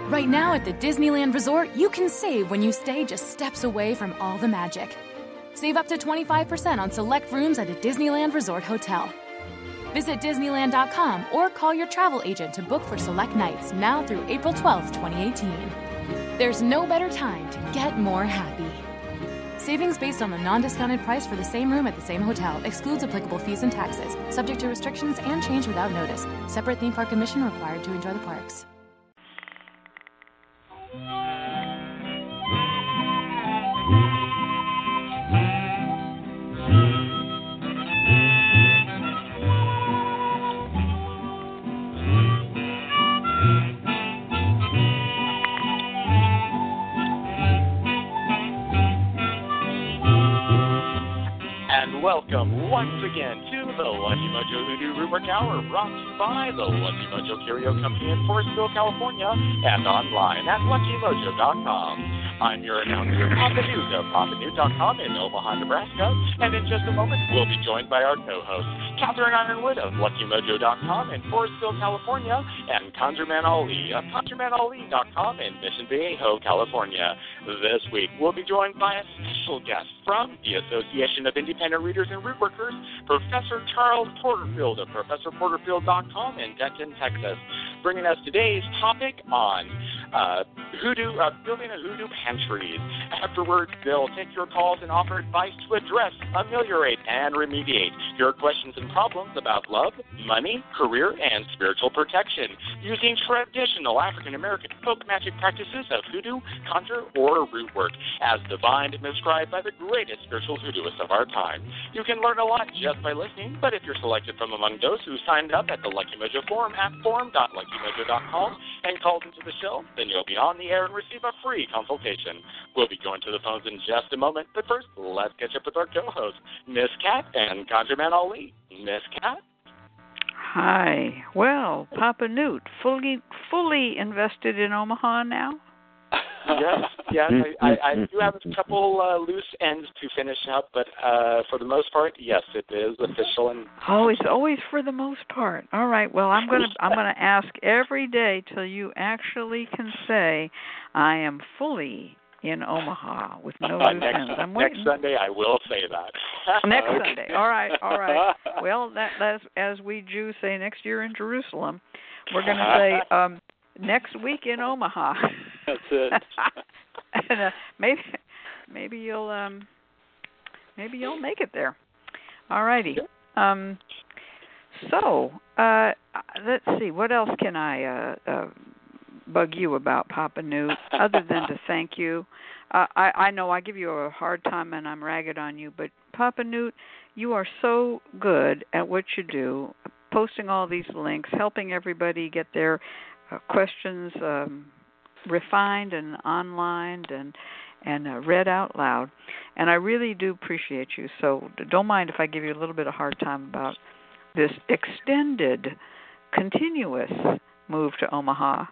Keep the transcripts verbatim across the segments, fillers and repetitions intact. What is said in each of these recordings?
Right now at the Disneyland Resort, you can save when you stay just steps away from all the magic. Save up to twenty-five percent on select rooms at a Disneyland Resort hotel. Visit Disneyland dot com or call your travel agent to book for select nights now through April twelfth, twenty eighteen. There's no better time to get more happy. Savings based on the non-discounted price for the same room at the same hotel. Excludes applicable fees and taxes. Subject to restrictions and change without notice. Separate theme park admission required to enjoy the parks. Welcome once again to the Lucky Mojo Hoodoo Rubric Hour, brought to you by the Lucky Mojo Curio Company in Forestville, California, and online at lucky mojo dot com. I'm your announcer, Papa Newt of Papa Newt dot com in Omaha, Nebraska, and in just a moment we'll be joined by our co-hosts, Catherine Ironwood of lucky mojo dot com in Forestville, California, and Conjureman Ali of conjureman ali dot com in Mission Viejo, California. This week we'll be joined by a special guest from the Association of Independent Readers and Rootworkers, Professor Charles Porterfield of professor porterfield dot com in Denton, Texas, bringing us today's topic on uh, hoodoo, uh, building a hoodoo pantries. Afterwards, they'll take your calls and offer advice to address, ameliorate, and remediate your questions and problems about love, money, career, and spiritual protection using traditional African-American folk magic practices of hoodoo, conjure, or root work, as divined and described by the greatest spiritual hoodooists of our time. You can learn a lot just by listening, but if you're selected from among those who signed up at the Lucky Mojo Forum at forum dot lucky mojo dot com and called into the show, then you'll be on the air and receive a free consultation. We'll be going to the phones in just a moment, but first, let's catch up with our co-hosts, Miss Cat and Conjureman Ali. Miss Cat? Hi. Well, Papa Newt, fully fully invested in Omaha now? Yes, yes. I, I, I do have a couple uh, loose ends to finish up, but uh, for the most part, yes, it is official. And oh, it's always for the most part. All right. Well, I'm gonna I'm gonna ask every day till you actually can say, I am fully in Omaha with no uh, loose next, ends. I'm next waiting. Sunday, I will say that. Next okay. Sunday. All right. All right. Well, that that's, as we Jews say, next year in Jerusalem, we're gonna say um, next week in Omaha. That's it. and, uh, maybe, maybe you'll, um, maybe you'll make it there. All righty. Um, so, uh, let's see. What else can I uh, uh, bug you about, Papa Newt, other than to thank you? Uh, I, I know I give you a hard time and I'm ragged on you, but Papa Newt, you are so good at what you do, posting all these links, helping everybody get their uh, questions um, refined and online and and uh, read out loud, and I really do appreciate you. So don't mind if I give you a little bit of hard time about this extended, continuous move to Omaha.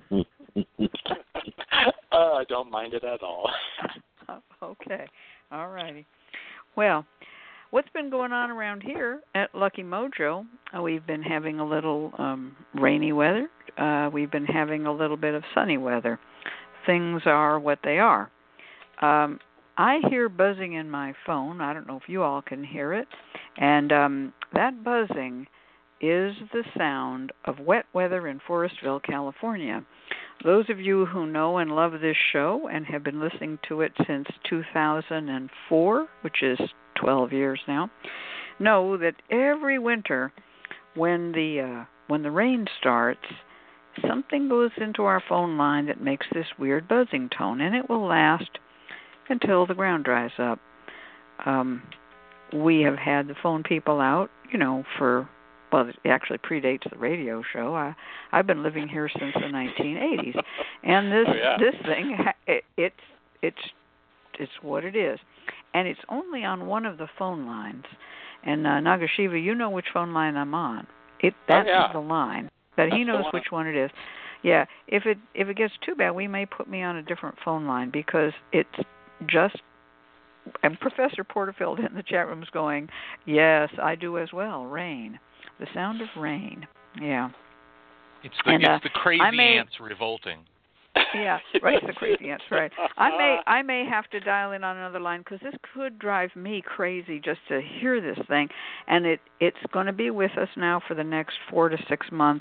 uh, I don't mind it at all. Okay, all righty. Well, what's been going on around here at Lucky Mojo? Uh, we've been having a little um, rainy weather. Uh, we've been having a little bit of sunny weather. Things are what they are. Um, I hear buzzing in my phone. I don't know if you all can hear it. And um, that buzzing is the sound of wet weather in Forestville, California. Those of you who know and love this show and have been listening to it since two thousand four, which is twelve years now, know that every winter when the uh, when the rain starts, something goes into our phone line that makes this weird buzzing tone, and it will last until the ground dries up. Um, we have had the phone people out, you know, for, well, it actually predates the radio show. I, I've been living here since the nineteen eighties, and this oh, yeah. this thing, it, it's it's it's what it is, and it's only on one of the phone lines. And uh, Nagashiva, you know which phone line I'm on. It that's oh, yeah. the line. But he knows which one it is. Yeah, if it if it gets too bad, we may put me on a different phone line because it's just. And Professor Porterfield in the chat room is going, yes, I do as well. Rain, the sound of rain. Yeah. It's the and, it's uh, the crazy may, ants revolting. Yeah, right. The crazy. That's right. I may I may have to dial in on another line because this could drive me crazy just to hear this thing, and it it's going to be with us now for the next four to six months.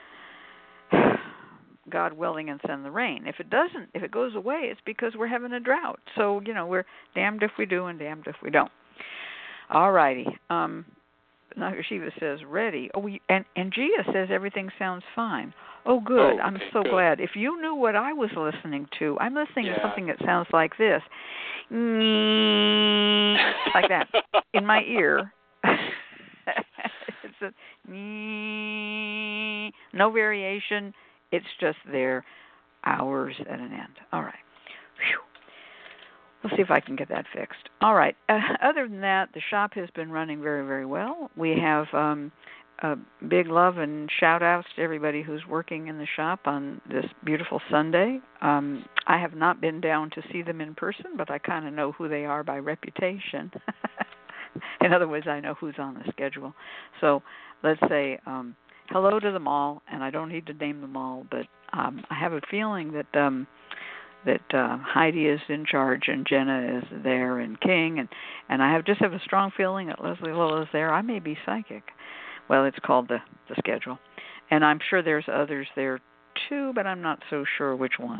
God willing, and send the rain. If it doesn't, if it goes away, it's because we're having a drought. So, you know, we're damned if we do and damned if we don't. All righty. Um, Shiva says, ready. Oh, we, and, and Gia says everything sounds fine. Oh, good. Oh, I'm so good. glad. If you knew what I was listening to, I'm listening yeah. to something that sounds like this. Like that. In my ear. It's a no variation. It's just there, hours at an end. All right. Whew. We'll see if I can get that fixed. All right. Uh, other than that, the shop has been running very, very well. We have um, a big love and shout-outs to everybody who's working in the shop on this beautiful Sunday. Um, I have not been down to see them in person, but I kind of know who they are by reputation. In other words, I know who's on the schedule. So let's say um, hello to them all, and I don't need to name them all, but um, I have a feeling that um, that uh, Heidi is in charge and Jenna is there and King, and, and I have just have a strong feeling that Leslie Lowell is there. I may be psychic. Well, it's called the, the schedule. And I'm sure there's others there too, but I'm not so sure which ones.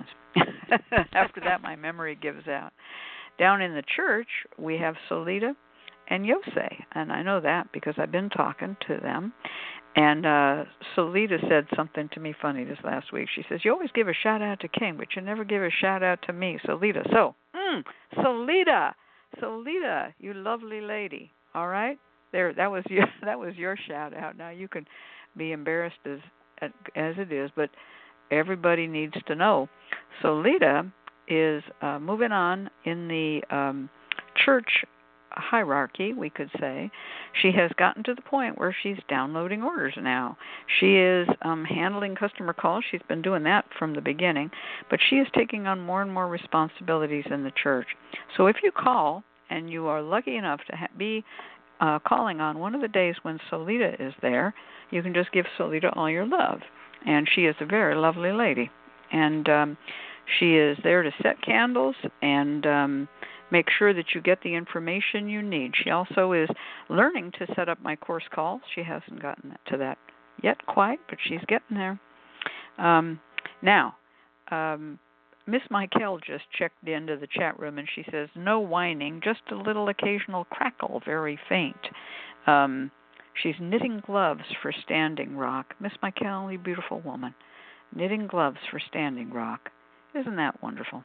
After that, my memory gives out. Down in the church, we have Solita and Yosei, and I know that because I've been talking to them. And uh, Solita said something to me funny this last week. She says, you always give a shout-out to King, but you never give a shout-out to me, Solita. So, mm, Solita, Solita, you lovely lady, all right? There, that was your that was your shout-out. Now, you can be embarrassed as as it is, but everybody needs to know. Solita is uh, moving on in the um, church hierarchy, we could say. She has gotten to the point where she's downloading orders now. She is um, handling customer calls. She's been doing that from the beginning, but she is taking on more and more responsibilities in the church. So if you call and you are lucky enough to ha- be uh, calling on one of the days when Solita is there, you can just give Solita all your love. And she is a very lovely lady. And um, she is there to set candles and um, make sure that you get the information you need. She also is learning to set up my course calls. She hasn't gotten to that yet quite, but she's getting there. Um, now, um, Miss Michael just checked into the chat room, and she says, no whining, just a little occasional crackle, very faint. Um, she's knitting gloves for Standing Rock. Miss Michael, you beautiful woman. Knitting gloves for Standing Rock. Isn't that wonderful?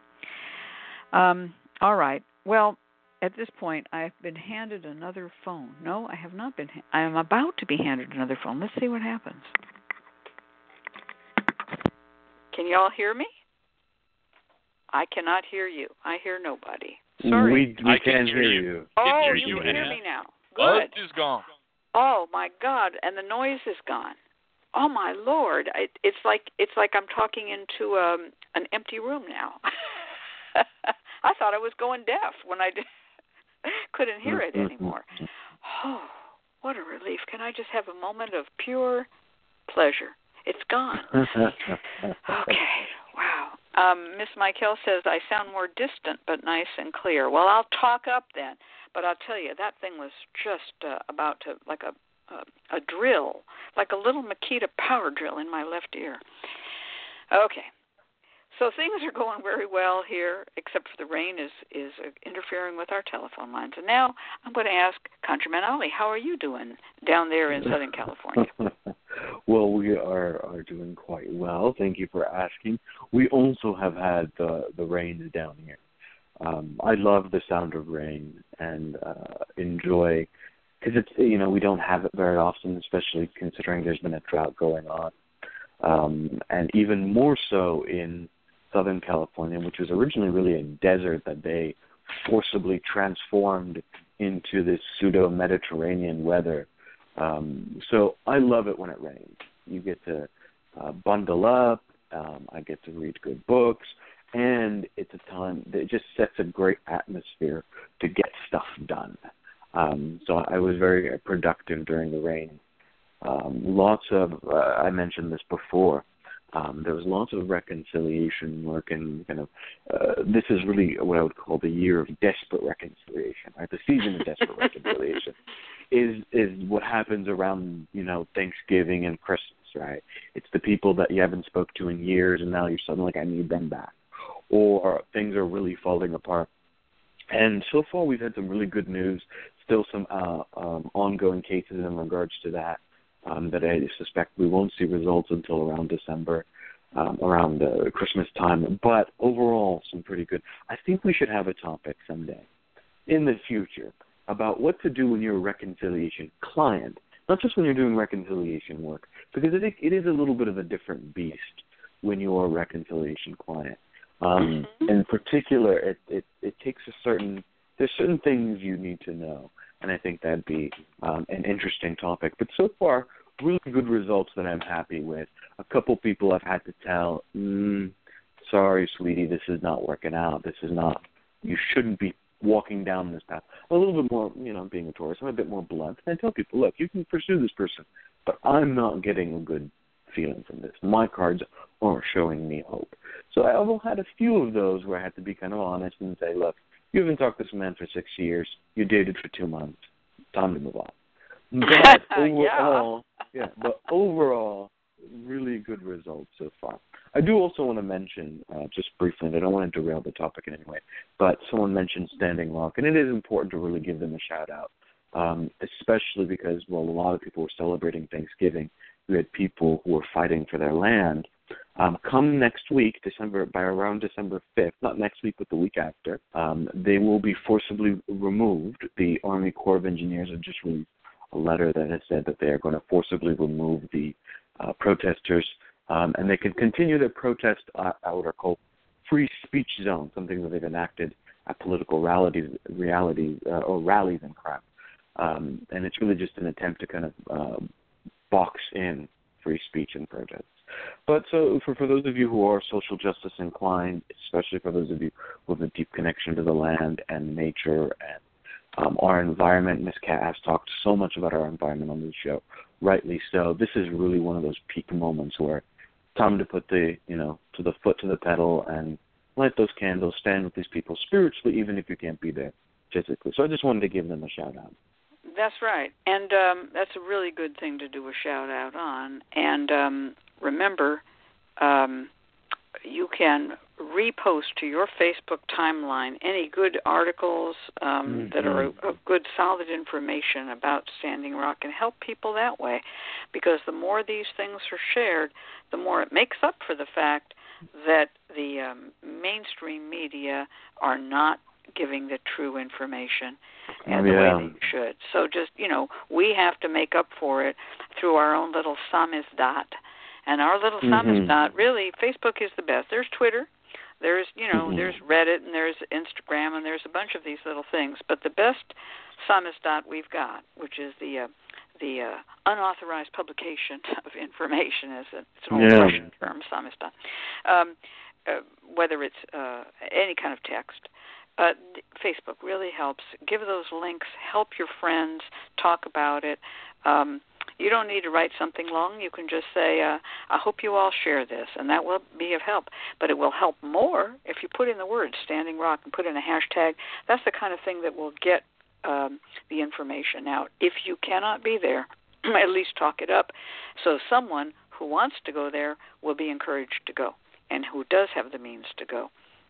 Um, all right. Well, at this point, I have been handed another phone. No, I have not been. Ha- I am about to be handed another phone. Let's see what happens. Can you all hear me? I cannot hear you. I hear nobody. Sorry. We, we I can, can hear hear you. you. Oh, hear you you can hear now. me now. Oh, Good. is gone. Oh my God! And the noise is gone. Oh my Lord! I, it's like it's like I'm talking into um, an empty room now. I thought I was going deaf when I did, couldn't hear it anymore. Oh, what a relief! Can I just have a moment of pure pleasure? It's gone. Okay. Wow. Um, Miss Michael says I sound more distant but nice and clear. Well, I'll talk up then. But I'll tell you, that thing was just uh, about to, like a, a a drill, like a little Makita power drill in my left ear. Okay. So things are going very well here, except for the rain is, is uh, interfering with our telephone lines. And now I'm going to ask ConjureMan Ali, how are you doing down there in Southern California? Well, we are, are doing quite well. Thank you for asking. We also have had the, the rain down here. Um, I love the sound of rain and uh, enjoy, because it's, you know, we don't have it very often, especially considering there's been a drought going on. Um, and even more so in Southern California, which was originally really a desert that they forcibly transformed into this pseudo-Mediterranean weather. Um, so I love it when it rains. You get to uh, bundle up. Um, I get to read good books. And it's a time that just sets a great atmosphere to get stuff done. Um, so I was very productive during the rain. Um, lots of, uh, I mentioned this before, Um, there was lots of reconciliation work, and kind of uh, this is really what I would call the year of desperate reconciliation, right? The season of desperate reconciliation is is what happens around, you know, Thanksgiving and Christmas, right? It's the people that you haven't spoke to in years, and now you're suddenly like, I need them back, or things are really falling apart. And so far, we've had some really good news. Still, some uh, um, ongoing cases in regards to that. Um, that I suspect we won't see results until around December, um, around uh, Christmas time. But overall, some pretty good. I think we should have a topic someday in the future about what to do when you're a reconciliation client, not just when you're doing reconciliation work, because I think it is a little bit of a different beast when you're a reconciliation client. Um, in particular, it, it, it takes a certain, there's certain things you need to know. And I think that'd be um, an interesting topic. But so far, really good results that I'm happy with. A couple people I've had to tell, mm, sorry, sweetie, this is not working out. This is not, you shouldn't be walking down this path. A little bit more, you know, being a Taurus, I'm a bit more blunt. And I tell people, look, you can pursue this person, but I'm not getting a good feeling from this. My cards aren't showing me hope. So I've had a few of those where I had to be kind of honest and say, look, you haven't talked to this man for six years. You dated for two months. Time to move on. But overall, yeah. yeah, but overall, really good results so far. I do also want to mention, uh, just briefly, and I don't want to derail the topic in any way, but someone mentioned Standing Rock, and it is important to really give them a shout-out, um, especially because, well, a lot of people were celebrating Thanksgiving. We had people who were fighting for their land. Um, come next week, December, by around December fifth, not next week, but the week after, um, they will be forcibly removed. The Army Corps of Engineers have just released a letter that has said that they are going to forcibly remove the uh, protesters, um, and they can continue their protest uh, at what are called free speech zones, something that they've enacted at political rallies, realities, uh, or rallies and crap. Um, and it's really just an attempt to kind of uh, box in free speech and protests. But so for, for those of you who are social justice inclined, especially for those of you who have a deep connection to the land and nature and um, our environment, Miz Cat has talked so much about our environment on this show, rightly so. This is really one of those peak moments where time to put the, you know, to the foot to the pedal and light those candles, stand with these people spiritually, even if you can't be there physically. So I just wanted to give them a shout out. That's right. And um, that's a really good thing to do a shout-out on. And um, remember, um, you can repost to your Facebook timeline any good articles um, mm-hmm. that are of good, solid information about Standing Rock and help people that way. Because the more these things are shared, the more it makes up for the fact that the um, mainstream media are not giving the true information and yeah. the way they should. So just, you know, we have to make up for it through our own little samizdat. And our little mm-hmm. samizdat, really, Facebook is the best. There's Twitter, there's, you know, mm-hmm. there's Reddit, and there's Instagram, and there's a bunch of these little things. But the best samizdat we've got, which is the uh, the uh, unauthorized publication of information, is a, it's an old yeah. Russian term, samizdat, um, uh, whether it's uh, any kind of text. Uh, Facebook really helps. Give those links. Help your friends. Talk about it. Um, you don't need to write something long. You can just say, uh, I hope you all share this, and that will be of help. But it will help more if you put in the word Standing Rock and put in a hashtag. That's the kind of thing that will get um, the information out. If you cannot be there, at least talk it up so someone who wants to go there will be encouraged to go and who does have the means to go.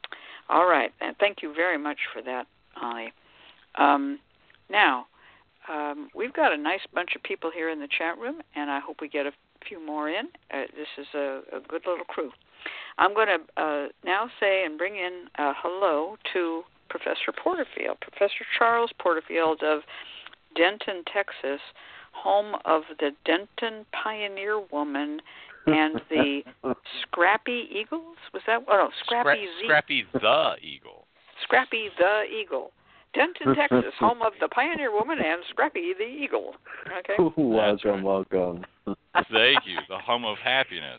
All right, and thank you very much for that, Ollie. Um, now, um, we've got a nice bunch of people here in the chat room, and I hope we get a few more in. Uh, this is a, a good little crew. I'm going to uh, now say and bring in uh, hello to Professor Porterfield, Professor Charles Porterfield of Denton, Texas, home of the Denton Pioneer Woman and the Scrappy Eagles? Was that? Oh, no, Scrappy Scra- Z. Scrappy the Eagle. Scrappy the Eagle. Denton, Texas, home of the Pioneer Woman and Scrappy the Eagle. Okay. Welcome, welcome. Thank you. The home of happiness.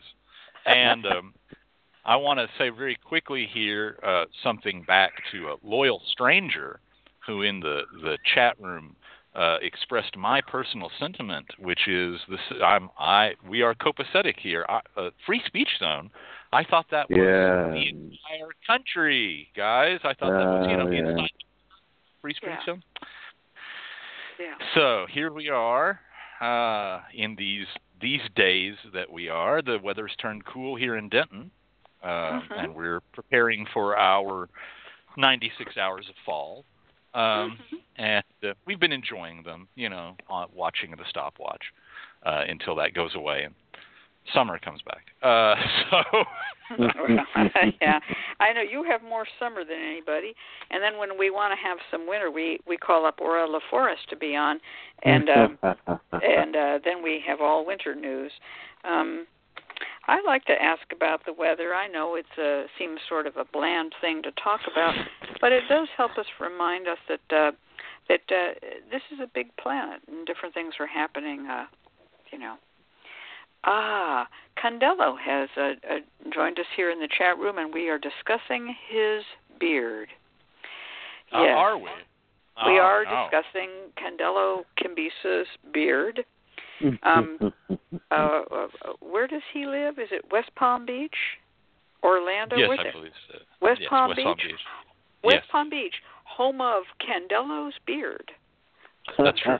And um, I want to say very quickly here uh, something back to a loyal stranger who in the, the chat room uh, expressed my personal sentiment, which is this: I'm I we are copacetic here. I, uh, free speech zone. I thought that was yeah. the entire country, guys. I thought uh, that was you know yeah. inside free speech yeah. zone. Yeah. So here we are uh, in these these days that we are. The weather's turned cool here in Denton, uh, mm-hmm. and we're preparing for our ninety-six hours of fall. Um, mm-hmm. And uh, we've been enjoying them, you know, uh, watching the stopwatch uh, until that goes away and summer comes back. Uh, so, yeah, I know you have more summer than anybody. And then when we want to have some winter, we, we call up Aurora LaForest to be on, and um, and uh, then we have all winter news. Um, I like to ask about the weather. I know it uh, seems sort of a bland thing to talk about, but it does help us remind us that uh, that uh, this is a big planet and different things are happening. Uh, you know. Ah, Condello has uh, uh, joined us here in the chat room, and we are discussing his beard. Uh, yes. Are we? Oh, we are no. discussing Condello Cambisa's beard. Um, uh, uh, where does he live? Is it West Palm Beach, Orlando? Yes, Where's I it? believe so. West, yes, Palm, West Beach? Palm Beach. West Yes. Palm Beach, home of Condello's beard. That's true.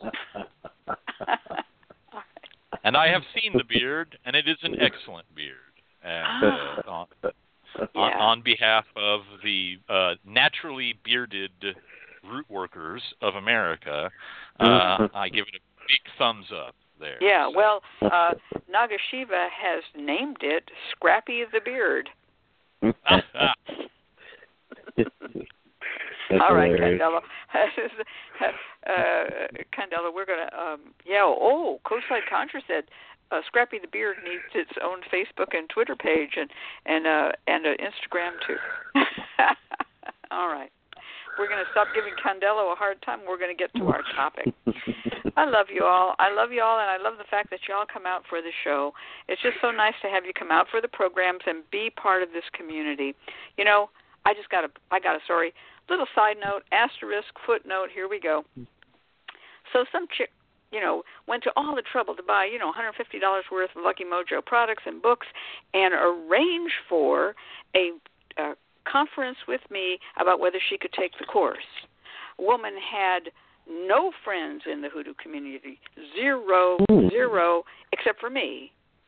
And I have seen the beard, and it is an excellent beard. And ah. uh, on, yeah. on, on behalf of the uh, naturally bearded root workers of America, uh, I give it a big thumbs up there. Yeah, so. well, uh, Nagashiva has named it Scrappy the Beard. All right, Condello. uh, Condello, we're going to, um, yeah, oh, Coastside Contra said uh, Scrappy the Beard needs its own Facebook and Twitter page and, and, uh, and uh, Instagram, too. All right. We're going to stop giving Condello a hard time. We're going to get to our topic. I love you all. I love you all, and I love the fact that you all come out for the show. It's just so nice to have you come out for the programs and be part of this community. You know, I just got a, I got a story. Little side note, asterisk, footnote, here we go. So some chick, you know, went to all the trouble to buy, you know, one hundred fifty dollars worth of Lucky Mojo products and books and arrange for a, a conference with me about whether she could take the course. Woman had no friends in the hoodoo community, zero, zero, except for me.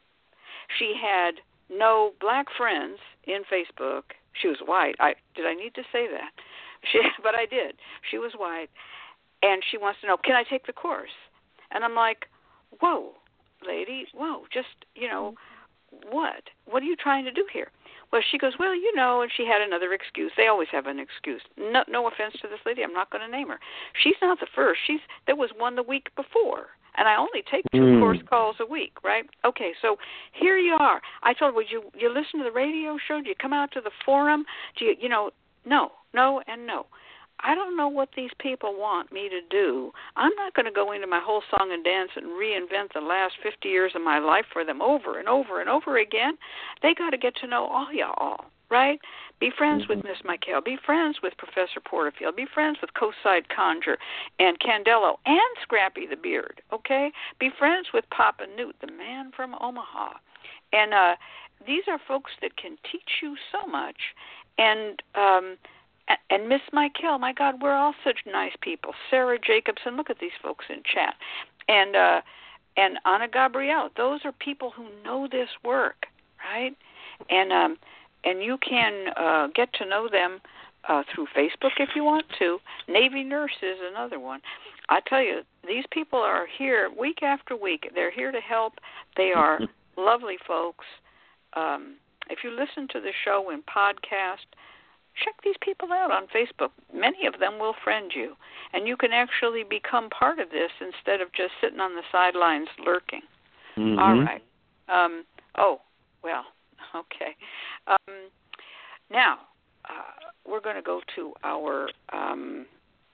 She had no black friends in Facebook. She was white. I did I need to say that? She, but I did. She was white, and she wants to know, can I take the course? And I'm like, whoa, lady, whoa, just, you know, what? What are you trying to do here? Well, she goes, well, you know, and she had another excuse. They always have an excuse. No, no offense to this lady. I'm not going to name her. She's not the first. She's there was one the week before, and I only take two mm. course calls a week, right? Okay, so here you are. I told her, would you you listen to the radio show? Do you come out to the forum? Do you, you know, no, no, and no. I don't know what these people want me to do. I'm not going to go into my whole song and dance and reinvent the last fifty years of my life for them over and over and over again. They got to get to know all y'all, right? Be friends mm-hmm. with Miss Michael. Be friends with Professor Porterfield. Be friends with Coastside Conjure and Condello and Scrappy the Beard, okay? Be friends with Papa Newt, the man from Omaha. And uh, these are folks that can teach you so much. And um And Miss Michael, my God, we're all such nice people. Sarah Jacobson, look at these folks in chat. And uh, and Anna Gabrielle, those are people who know this work, right? And um, and you can uh, get to know them uh, through Facebook if you want to. Navy Nurse is another one. I tell you, these people are here week after week. They're here to help. They are lovely folks. Um, if you listen to the show in podcast, check these people out on Facebook. Many of them will friend you, and you can actually become part of this instead of just sitting on the sidelines lurking. Mm-hmm. All right. Um, oh, well, okay. Um, now, uh, we're going to go to our um,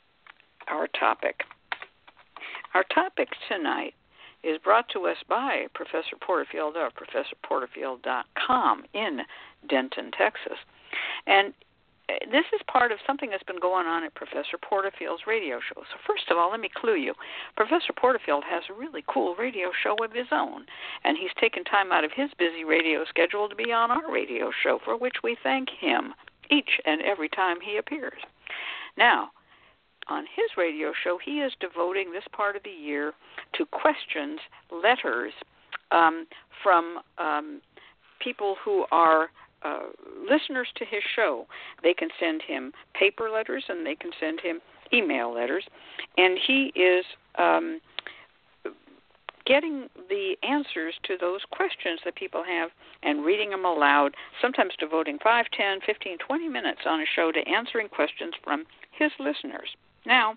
our topic. Our topic tonight is brought to us by Professor Porterfield of professor porterfield dot com in Denton, Texas. And this is part of something that's been going on at Professor Porterfield's radio show. So first of all, let me clue you. Professor Porterfield has a really cool radio show of his own, and he's taken time out of his busy radio schedule to be on our radio show, for which we thank him each and every time he appears. Now, on his radio show, he is devoting this part of the year to questions, letters um, from um, people who are uh, listeners to his show. They can send him paper letters and they can send him email letters, and he is um, getting the answers to those questions that people have and reading them aloud, sometimes devoting five, ten, fifteen, twenty minutes on a show to answering questions from his listeners. Now,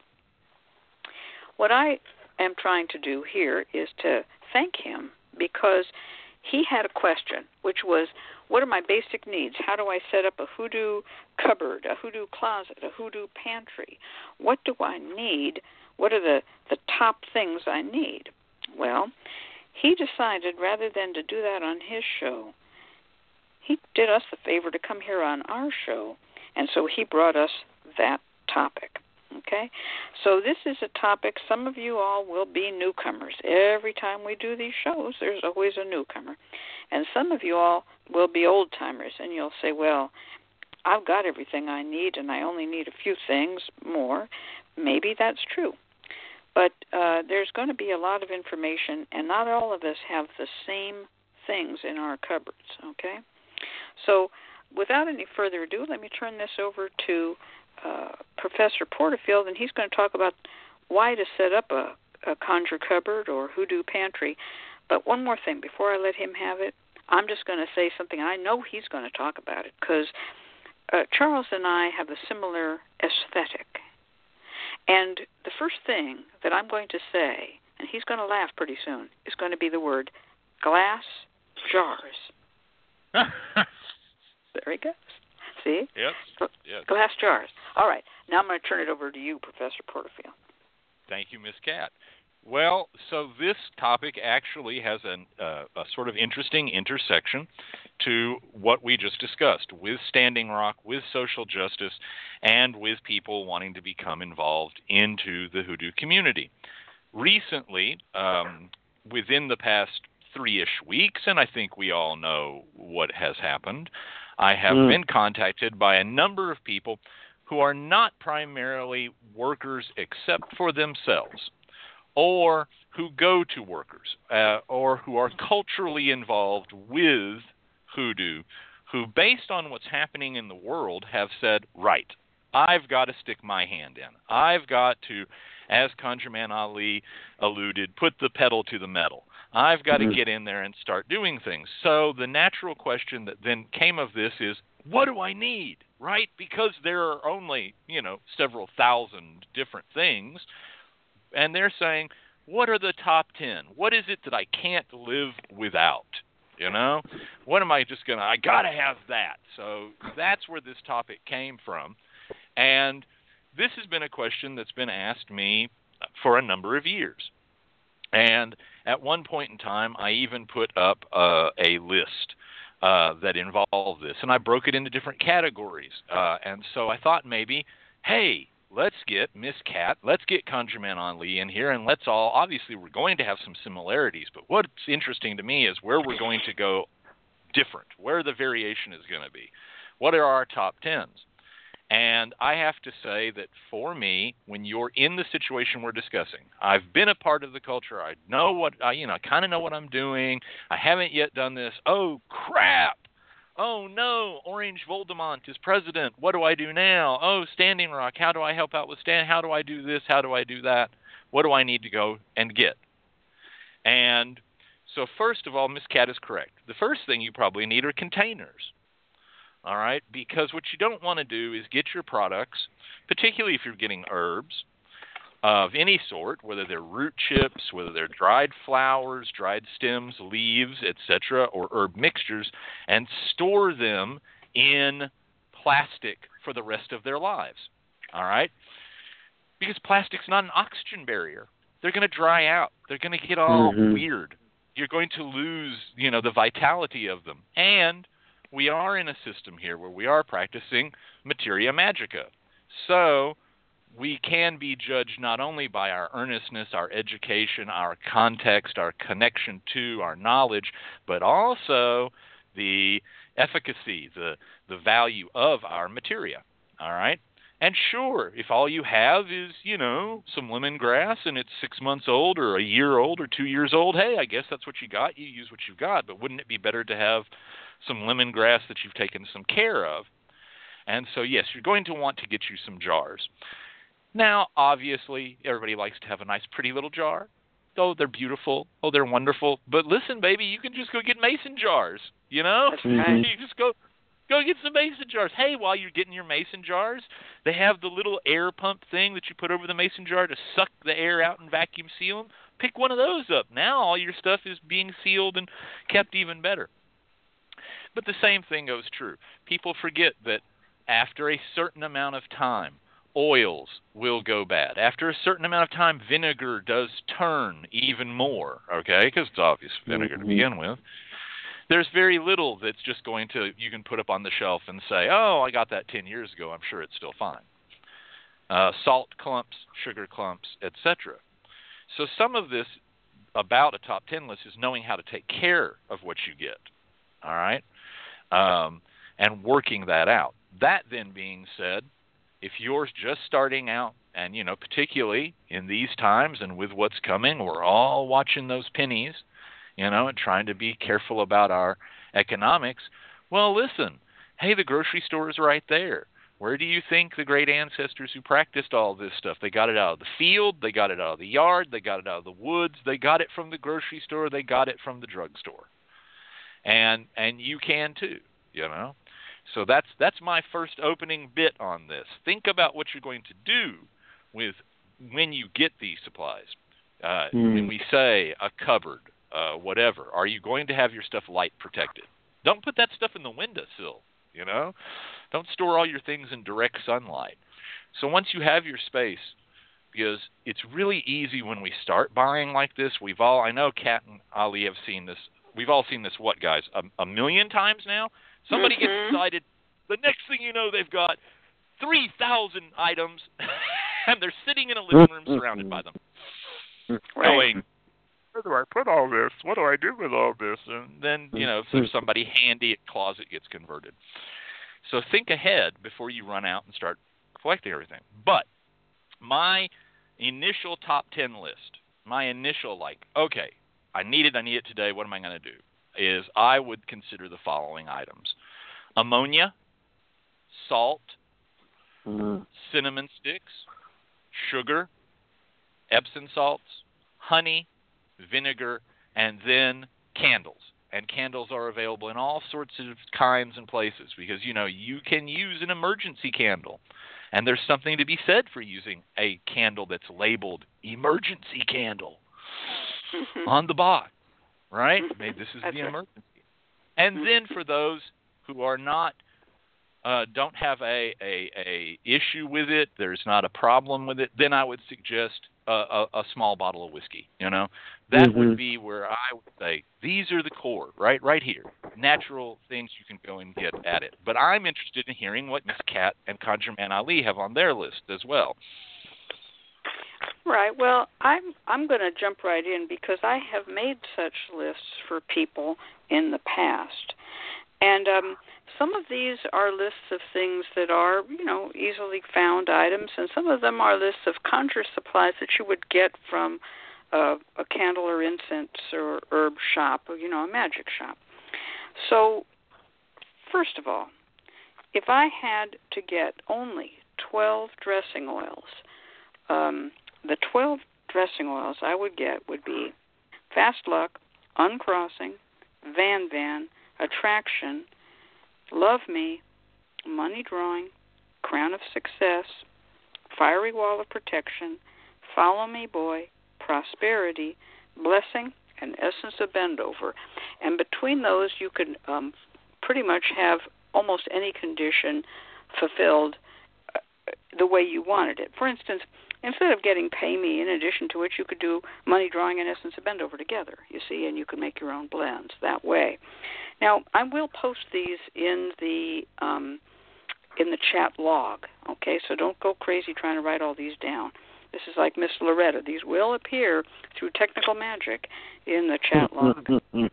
what I am trying to do here is to thank him because he had a question, which was, what are my basic needs? How do I set up a hoodoo cupboard, a hoodoo closet, a hoodoo pantry? What do I need? What are the, the top things I need? Well, he decided rather than to do that on his show, he did us the favor to come here on our show, and so he brought us that topic. Okay? So this is a topic, some of you all will be newcomers. Every time we do these shows, there's always a newcomer. And some of you all will be old-timers, and you'll say, well, I've got everything I need, and I only need a few things more. Maybe that's true. But uh, there's going to be a lot of information, and not all of us have the same things in our cupboards, okay? So without any further ado, let me turn this over to uh, Professor Porterfield, and he's going to talk about why to set up a, a conjure cupboard or hoodoo pantry. But one more thing, before I let him have it, I'm just going to say something. I know he's going to talk about it because uh, Charles and I have a similar aesthetic. And the first thing that I'm going to say, and he's going to laugh pretty soon, is going to be the word glass jars. There he goes. See? Yep. Yep. Glass jars. All right. Now I'm going to turn it over to you, Professor Porterfield. Thank you, Miss Cat. Well, so this topic actually has an, uh, a sort of interesting intersection to what we just discussed with Standing Rock, with social justice, and with people wanting to become involved into the hoodoo community. Recently, um, within the past three-ish weeks, and I think we all know what has happened, I have mm. been contacted by a number of people who are not primarily workers except for themselves, or who go to workers, uh, or who are culturally involved with hoodoo, who, based on what's happening in the world, have said, right, I've got to stick my hand in. I've got to, as ConjureMan Ali alluded, put the pedal to the metal. I've got mm-hmm. to get in there and start doing things. So the natural question that then came of this is, what do I need, right? Because there are only, you know, several thousand different things. And they're saying, what are the top ten? What is it that I can't live without? You know? What am I just going to, I got to have that. So that's where this topic came from. And this has been a question that's been asked me for a number of years. And at one point in time, I even put up uh, a list uh, that involved this. And I broke it into different categories. Uh, and so I thought maybe, hey, let's get Miss Cat, let's get ConjureMan Ali in here, and let's all, obviously we're going to have some similarities, but what's interesting to me is where we're going to go different, where the variation is going to be. What are our top tens? And I have to say that for me, when you're in the situation we're discussing, I've been a part of the culture, I know what, I, you know, I kind of know what I'm doing, I haven't yet done this, oh crap! Oh, no, Orange Voldemort is president. What do I do now? Oh, Standing Rock, how do I help out with Stand? How do I do this? How do I do that? What do I need to go and get? And so first of all, Miss Cat is correct. The first thing you probably need are containers, all right? Because what you don't want to do is get your products, particularly if you're getting herbs, of any sort, whether they're root chips, whether they're dried flowers, dried stems, leaves, et cetera, or herb mixtures, and store them in plastic for the rest of their lives, all right? Because plastic's not an oxygen barrier. They're going to dry out. They're going to get all mm-hmm. weird. You're going to lose, you know, the vitality of them. And we are in a system here where we are practicing materia magica. So we can be judged not only by our earnestness, our education, our context, our connection to, our knowledge, but also the efficacy, the, the value of our materia. All right? And sure, if all you have is, you know, some lemongrass and it's six months old or a year old or two years old, hey, I guess that's what you got. You use what you've got. But wouldn't it be better to have some lemongrass that you've taken some care of? And so, yes, you're going to want to get you some jars. Now, obviously, everybody likes to have a nice, pretty little jar. Oh, they're beautiful. Oh, they're wonderful. But listen, baby, you can just go get mason jars, you know? That's right. You just go go get some mason jars. Hey, while you're getting your mason jars, they have the little air pump thing that you put over the mason jar to suck the air out and vacuum seal them. Pick one of those up. Now all your stuff is being sealed and kept even better. But the same thing goes true. People forget that after a certain amount of time, oils will go bad. After a certain amount of time, vinegar does turn even more, okay, because it's obvious vinegar to begin with. There's very little that's just going to, you can put up on the shelf and say, oh, I got that ten years ago, I'm sure it's still fine. Uh, salt clumps, sugar clumps, et cetera. So some of this about a top ten list is knowing how to take care of what you get, all right, um, and working that out. That then being said, if you're just starting out, and, you know, particularly in these times and with what's coming, we're all watching those pennies, you know, and trying to be careful about our economics. Well, listen, hey, the grocery store is right there. Where do you think the great ancestors who practiced all this stuff, they got it out of the field, they got it out of the yard, they got it out of the woods, they got it from the grocery store, they got it from the drugstore. And and you can too, you know. So that's that's my first opening bit on this. Think about what you're going to do with when you get these supplies. Uh, mm. When we say a cupboard, uh, whatever, are you going to have your stuff light protected? Don't put that stuff in the windowsill, you know? Don't store all your things in direct sunlight. So once you have your space, because it's really easy when we start buying like this, we've all, I know Kat and Ali have seen this, we've all seen this, what guys, a, a million times now? Somebody mm-hmm. gets excited, the next thing you know, they've got three thousand items, and they're sitting in a living room surrounded by them, right. going, where do I put all this? What do I do with all this? And then, you know, if there's somebody handy, a closet gets converted. So think ahead before you run out and start collecting everything. But my initial top ten list, my initial, like, okay, I need it, I need it today, what am I going to do? Is I would consider the following items. Ammonia, salt, mm-hmm. cinnamon sticks, sugar, Epsom salts, honey, vinegar, and then candles. And candles are available in all sorts of kinds and places because, you know, you can use an emergency candle. And there's something to be said for using a candle that's labeled emergency candle on the box, right? Maybe this is the emergency. And then for those who are not, uh, don't have a, a, a issue with it, there's not a problem with it, then I would suggest a, a, a small bottle of whiskey, you know. That mm-hmm. would be where I would say, these are the core, right, right here. Natural things you can go and get at it. But I'm interested in hearing what Miss Kat and ConjureMan Ali have on their list as well. Right. Well, I'm I'm going to jump right in because I have made such lists for people in the past. And um, some of these are lists of things that are, you know, easily found items, and some of them are lists of conjure supplies that you would get from uh, a candle or incense or herb shop, or, you know, a magic shop. So, first of all, if I had to get only twelve dressing oils, um, the twelve dressing oils I would get would be Fast Luck, Uncrossing, Van Van, Attraction, Love Me, Money Drawing, Crown of Success, Fiery Wall of Protection, Follow Me Boy, Prosperity, Blessing, and Essence of Bendover. And between those, you could um, pretty much have almost any condition fulfilled uh, the way you wanted it. For instance, instead of getting Pay Me, in addition to which you could do Money Drawing and Essence of Bendover together, you see, and you could make your own blends that way. Now, I will post these in the um, in the chat log, okay? So don't go crazy trying to write all these down. This is like Miss Loretta. These will appear through technical magic in the chat log.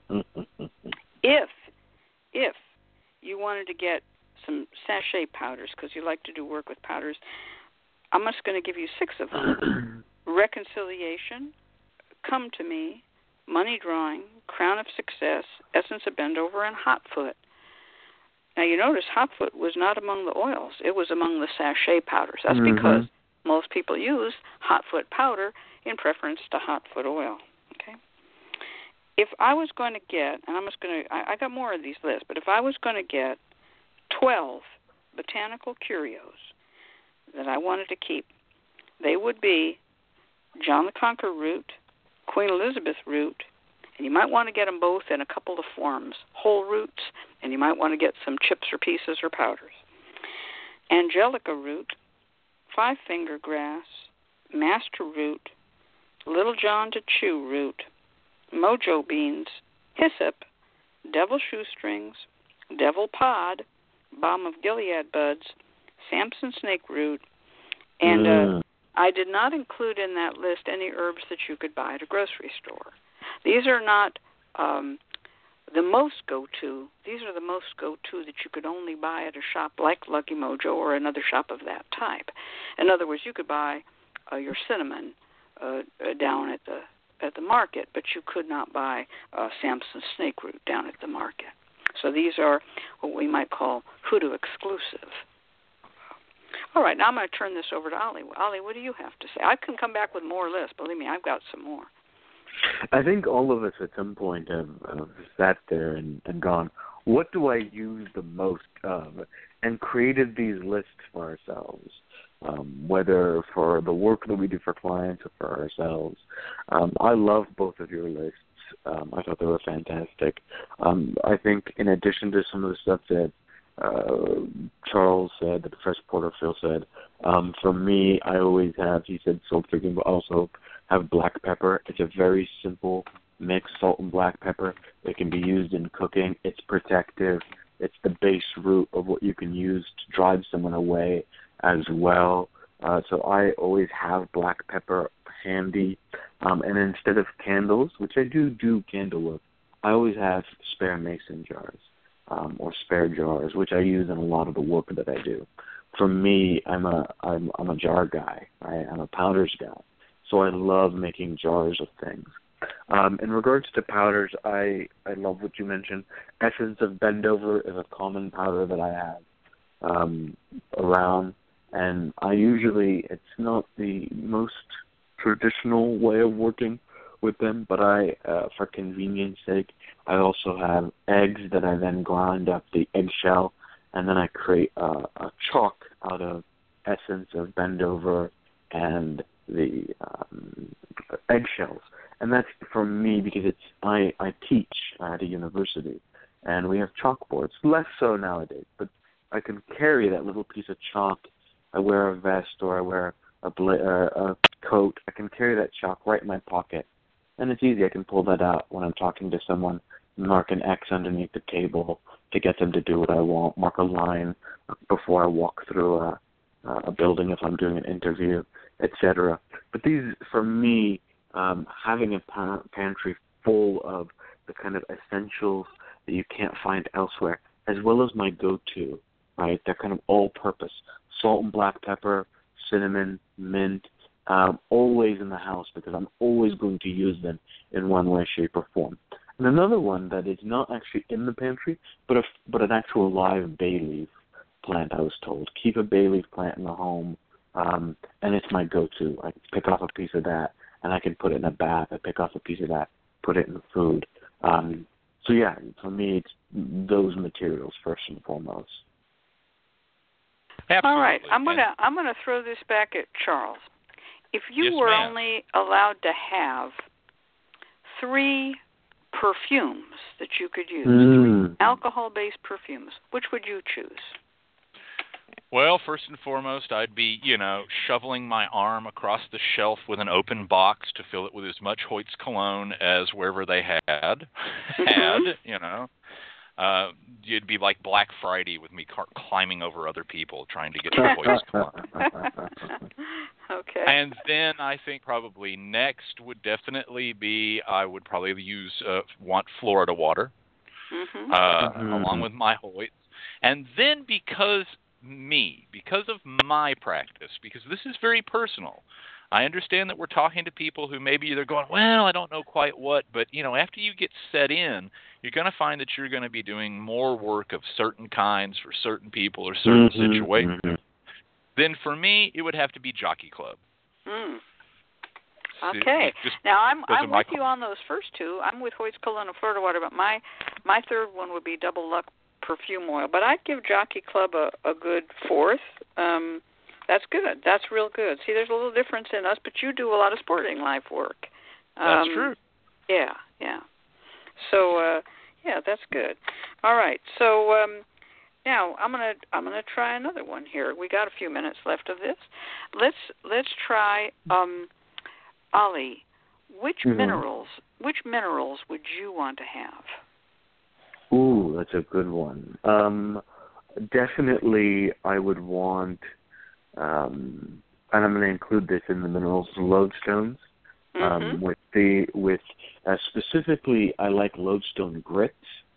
If, if you wanted to get some sachet powders, because you like to do work with powders, I'm just going to give you six of them. Reconciliation, Come to Me, Money Drawing, Crown of Success, Essence of Bendover, and Hot Foot. Now, you notice Hot Foot was not among the oils. It was among the sachet powders. That's mm-hmm. because most people use Hot Foot powder in preference to Hot Foot oil. Okay. If I was going to get, and I'm just going to, I, I got more of these lists, but if I was going to get twelve botanical curios that I wanted to keep, they would be John the Conqueror root, Queen Elizabeth root, and you might want to get them both in a couple of forms, whole roots, and you might want to get some chips or pieces or powders. Angelica root, Five Finger Grass, Master root, Little John to Chew root, Mojo beans, hyssop, devil shoestrings, devil pod, balm of Gilead buds, Samson snake root, and uh, I did not include in that list any herbs that you could buy at a grocery store. These are not um, the most go-to. These are the most go-to that you could only buy at a shop like Lucky Mojo or another shop of that type. In other words, you could buy uh, your cinnamon uh, down at the at the market, but you could not buy uh, Samson snake root down at the market. So these are what we might call hoodoo exclusive. All right, now I'm going to turn this over to Ollie. Ollie, what do you have to say? I can come back with more lists. Believe me, I've got some more. I think all of us at some point have, have sat there and, and gone, what do I use the most of? And created these lists for ourselves, um, whether for the work that we do for clients or for ourselves. Um, I love both of your lists. Um, I thought they were fantastic. Um, I think in addition to some of the stuff that uh, Charles said, that Professor Porterfield said, um, for me, I always have, he said salt freaking, but also have black pepper. It's a very simple mix, salt and black pepper. It can be used in cooking. It's protective. It's the base root of what you can use to drive someone away as well. Uh, so I always have black pepper handy. Um, and instead of candles, which I do do candle work, I always have spare mason jars um, or spare jars, which I use in a lot of the work that I do. For me, I'm a I'm, I'm a jar guy. Right? I'm a powders guy. So I love making jars of things. Um, in regards to powders, I, I love what you mentioned. Essence of Bendover is a common powder that I have um, around, and I usually, it's not the most traditional way of working with them, but I, uh, for convenience sake, I also have eggs that I then grind up the eggshell, and then I create a, a chalk out of Essence of Bendover and the um, eggshells. And that's for me because it's I, I teach at a university, and we have chalkboards. Less so nowadays, but I can carry that little piece of chalk. I wear a vest or I wear a, bla- uh, a coat. I can carry that chalk right in my pocket, and it's easy. I can pull that out when I'm talking to someone, mark an X underneath the table to get them to do what I want, mark a line before I walk through a, a building if I'm doing an interview, et cetera. But these, for me, Um, having a pa- pantry full of the kind of essentials that you can't find elsewhere, as well as my go-to, right? They're kind of all-purpose. Salt and black pepper, cinnamon, mint, um, always in the house because I'm always going to use them in one way, shape, or form. And another one that is not actually in the pantry, but a, but an actual live bay leaf plant, I was told. Keep a bay leaf plant in the home, um, and it's my go-to. I pick off a piece of that, and I can put it in a bath. I pick off a piece of that, put it in the food. Um, so, yeah, for me, it's those materials first and foremost. Absolutely. All right, I'm gonna I'm gonna throw this back at Charles. If you yes, were ma'am. only allowed to have three perfumes that you could use, mm. three alcohol-based perfumes, which would you choose? Well, first and foremost, I'd be, you know, shoveling my arm across the shelf with an open box to fill it with as much Hoyt's cologne as wherever they had, had, you know. Uh, it'd be like Black Friday with me car- climbing over other people trying to get the Hoyt's cologne. Okay. And then I think probably next would definitely be, I would probably use, uh, want Florida water, Mm-hmm. uh, Mm-hmm. along with my Hoyts. And then because me, because of my practice, because this is very personal, I understand that we're talking to people who maybe they're going, well, I don't know quite what, but, you know, after you get set in, you're going to find that you're going to be doing more work of certain kinds for certain people or certain Mm-hmm. situations. Mm-hmm. Then for me, it would have to be Jockey Club. Mm. See, Okay. just Now I'm those I'm are my with you on those first two. I'm with Hoyt's Cologne and Florida water, but my my third one would be Double Luck perfume oil. But I'd give Jockey Club a, a good fourth. Um, that's good. That's real good. See, there's a little difference in us, but you do a lot of sporting life work. Um, That's true. Yeah, yeah. So uh, yeah, that's good. All right. So um, now I'm gonna I'm gonna try another one here. We got a few minutes left of this. Let's let's try. Um, Ali, which Mm-hmm. minerals which minerals would you want to have? Ooh, that's a good one. Um, definitely, I would want, um, and I'm going to include this in the minerals, lodestones. Um, Mm-hmm. with the with uh, specifically, I like lodestone grits.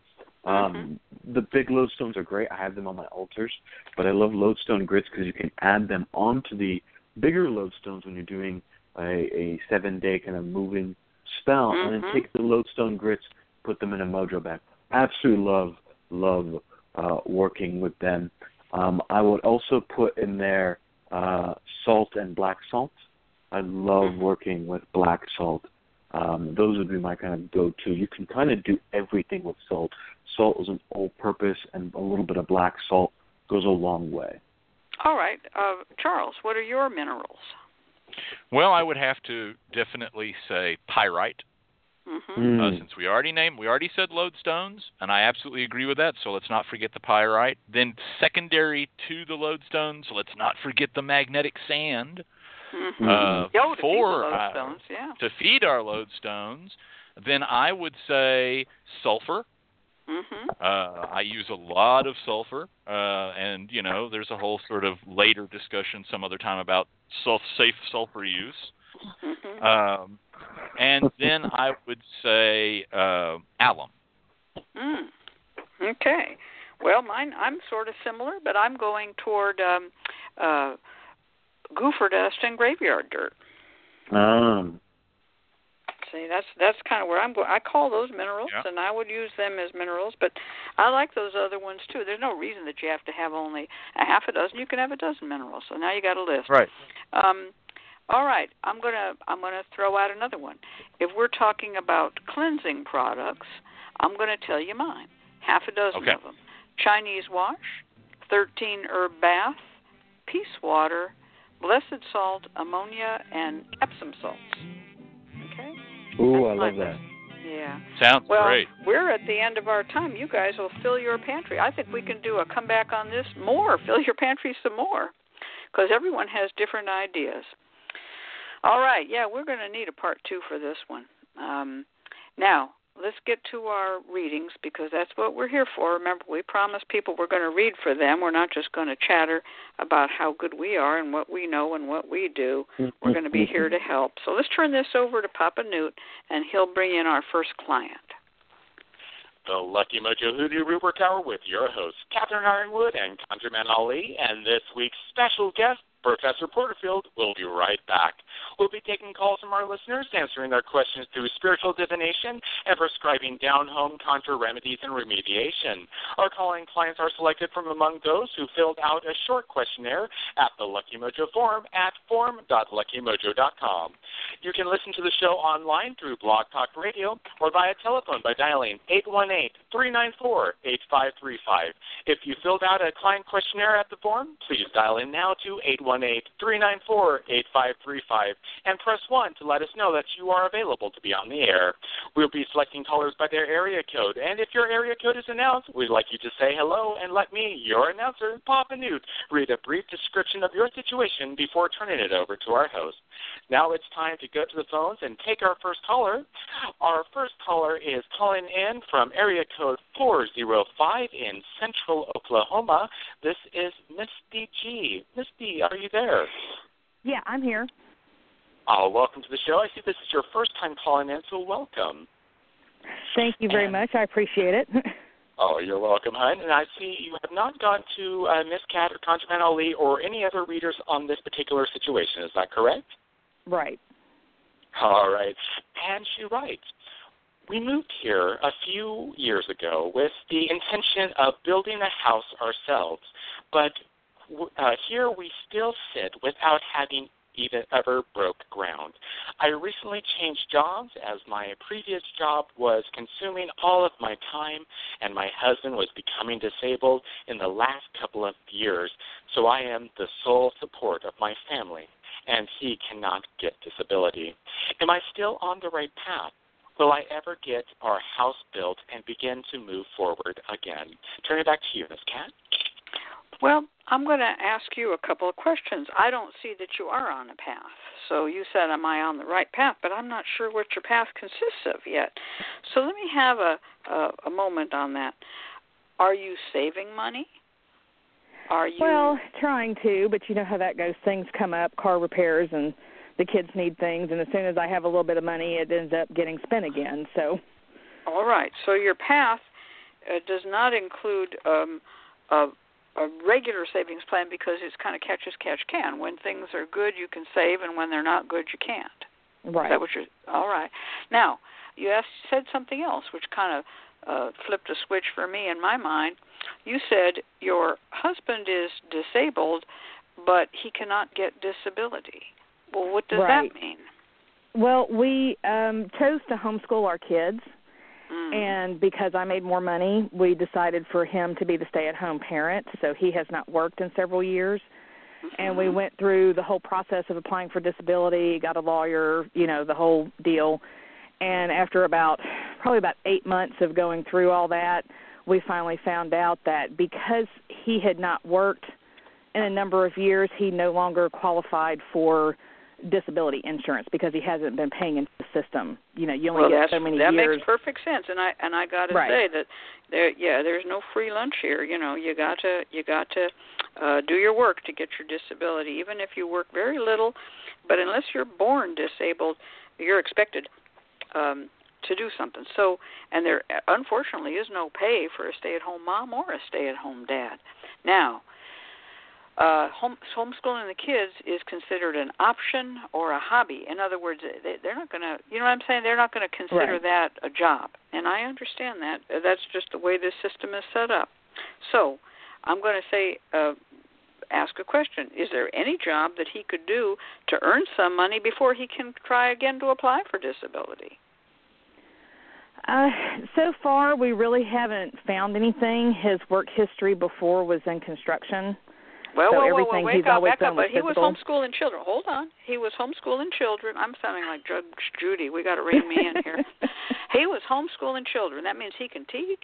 Um, Mm-hmm. The big lodestones are great. I have them on my altars, but I love lodestone grits because you can add them onto the bigger lodestones when you're doing a, a seven-day kind of moving spell, Mm-hmm. and then take the lodestone grits, put them in a mojo bag. Absolutely love love uh, working with them. Um, I would also put in there uh, salt and black salt. I love Mm-hmm. working with black salt. Um, those would be my kind of go-to. You can kind of do everything with salt. Salt is an all-purpose, and a little bit of black salt goes a long way. All right. Uh, Charles, what are your minerals? Well, I would have to definitely say pyrite. Mm-hmm. Mm. Uh, since we already named, we already said lodestones, and I absolutely agree with that. So let's not forget the pyrite. Then secondary to the lodestones, let's not forget the magnetic sand. Mm-hmm. Uh, Yo, to for feed the uh, lodestones, yeah. to feed our lodestones. Then I would say sulfur. Mm-hmm. Uh, I use a lot of sulfur, uh, and you know, there's a whole sort of later discussion some other time about sul- safe sulfur use. Mm-hmm. Um, and then I would say uh, alum. Mm. Okay. Well, mine, I'm sort of similar, but I'm going toward um, uh, gopher dust and graveyard dirt. Um, See, that's that's kind of where I'm going. I call those minerals, Yeah. and I would use them as minerals, but I like those other ones too. There's no reason that you have to have only a half a dozen. You can have a dozen minerals. So now you got a list. Right. Um, all right, I'm gonna I'm gonna throw out another one. If we're talking about cleansing products, I'm gonna tell you mine. Half a dozen Okay. of them: Chinese wash, thirteen herb bath, peace water, blessed salt, ammonia, and Epsom salts. Okay. ooh, I That's my love that. list. Yeah. Sounds Well, great. we're at the end of our time. You guys will fill your pantry. I think we can do a comeback on this more. Fill your pantry some more, because everyone has different ideas. All right. Yeah, we're going to need a part two for this one. Um, now, let's get to our readings, because that's what we're here for. Remember, we promised people we're going to read for them. We're not just going to chatter about how good we are and what we know and what we do. We're going to be here to help. So let's turn this over to Papa Newt, and he'll bring in our first client. The Lucky Mojo Hoodoo Rupert Tower with your hosts, Catherine Ironwood and ConjureMan Ali, and this week's special guest, Professor Porterfield, will be right back. We'll be taking calls from our listeners, answering their questions through spiritual divination, and prescribing down-home conjure remedies and remediation. Our calling clients are selected from among those who filled out a short questionnaire at the Lucky Mojo forum at forum dot lucky mojo dot com. You can listen to the show online through Blog Talk Radio or via telephone by dialing eight one eight, three nine four, eight five three five. If you filled out a client questionnaire at the forum, please dial in now to eight one one eight, three nine four, eight five three five and press one to let us know that you are available to be on the air. We'll be selecting callers by their area code, and if your area code is announced, we'd like you to say hello and let me, your announcer, Papa Newt, read a brief description of your situation before turning it over to our host. Now it's time to go to the phones and take our first caller. Our first caller is calling in from area code four oh five in Central Oklahoma. This is Misty G. Misty, are you there? Yeah, I'm here. Oh, welcome to the show. I see this is your first time calling in, so welcome. Thank you very and, much. I appreciate it. Oh, you're welcome, hon. And I see you have not gone to uh, Miss Cat or ConjureMan Ali or any other readers on this particular situation. Is that correct? Right. All right. And she writes, we moved here a few years ago with the intention of building a house ourselves, but uh, here we still sit without having even ever broke ground. I recently changed jobs as my previous job was consuming all of my time and my husband was becoming disabled in the last couple of years, so I am the sole support of my family and he cannot get disability. Am I still on the right path? Will I ever get our house built and begin to move forward again? Turn it back to you, Miz Cat. Well, I'm going to ask you a couple of questions. I don't see that you are on a path. So you said, am I on the right path? But I'm not sure what your path consists of yet. So let me have a, a, a moment on that. Are you saving money? Are you? Well, trying to, but you know how that goes. Things come up, car repairs, and the kids need things. And as soon as I have a little bit of money, it ends up getting spent again. So. All right. So your path uh, does not include um, a a regular savings plan because it's kind of catch as catch can. When things are good, you can save, and when they're not good, you can't. Right. Is that what you're, all right. Now, you asked, said something else, which kind of uh, flipped a switch for me in my mind. You said your husband is disabled, but he cannot get disability. Well, what does right. that mean? Well, we um, chose to homeschool our kids. Mm. And because I made more money, we decided for him to be the stay-at-home parent, so he has not worked in several years. Mm-hmm. And we went through the whole process of applying for disability, got a lawyer, you know, the whole deal. And after about probably about eight months of going through all that, we finally found out that because he had not worked in a number of years, he no longer qualified for disability insurance because he hasn't been paying into the system. You know, you only well, get so many that years. That makes perfect sense, and I and I got to right. say that there, yeah, there's no free lunch here. You know, you got to you got to uh, do your work to get your disability, even if you work very little. But unless you're born disabled, you're expected um, to do something. So, and there unfortunately is no pay for a stay-at-home mom or a stay-at-home dad. Now. Uh, home, homeschooling the kids is considered an option or a hobby. In other words, they, they're not going to, you know what I'm saying? They're not going to consider right. that a job. And I understand that. That's just the way this system is set up. So I'm going to say, uh, ask a question. Is there any job that he could do to earn some money before he can try again to apply for disability? Uh, so far, we really haven't found anything. His work history before was in construction. Well, so well, everything well, he's wake up, always back done up. was But he was physical. homeschooling children. Hold on. He was homeschooling children. I'm sounding like Judge Judy. We got to rein me in here. He was homeschooling children. That means he can teach,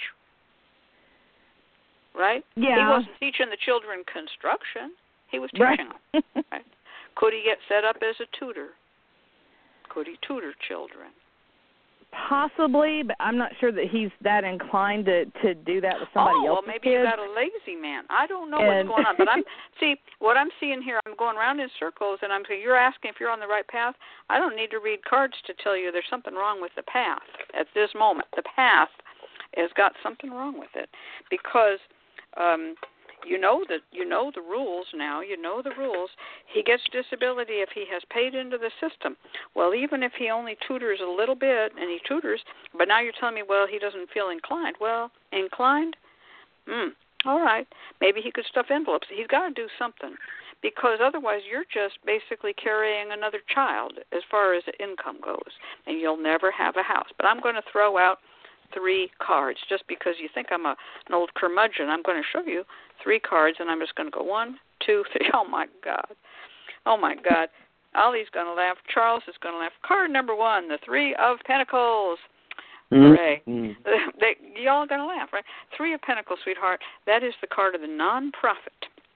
right? Yeah. He wasn't teaching the children construction. He was teaching right. them. Right? Could he get set up as a tutor? Could he tutor children? Possibly, but I'm not sure that he's that inclined to, to do that with somebody oh, else's well, maybe kids. you got a lazy man. I don't know and what's going on, but I'm see what I'm seeing here. I'm going around in circles, and I'm saying you're asking if you're on the right path. I don't need to read cards to tell you there's something wrong with the path at this moment. The path has got something wrong with it because um, you know that you know the rules now. You know the rules. He gets disability if he has paid into the system. Well, even if he only tutors a little bit, and he tutors, but now you're telling me, well, he doesn't feel inclined. Well, inclined? Hmm. All right. Maybe he could stuff envelopes. He's got to do something because otherwise you're just basically carrying another child as far as income goes, and you'll never have a house. But I'm going to throw out three cards just because you think I'm a, an old curmudgeon. I'm going to show you three cards, and I'm just going to go one, two, three. Oh, my God. Oh, my God. Ollie's going to laugh. Charles is going to laugh. Card number one, the Three of Pentacles. Hooray. Mm-hmm. They, y'all are going to laugh, right? Three of Pentacles, sweetheart. That is the card of the nonprofit.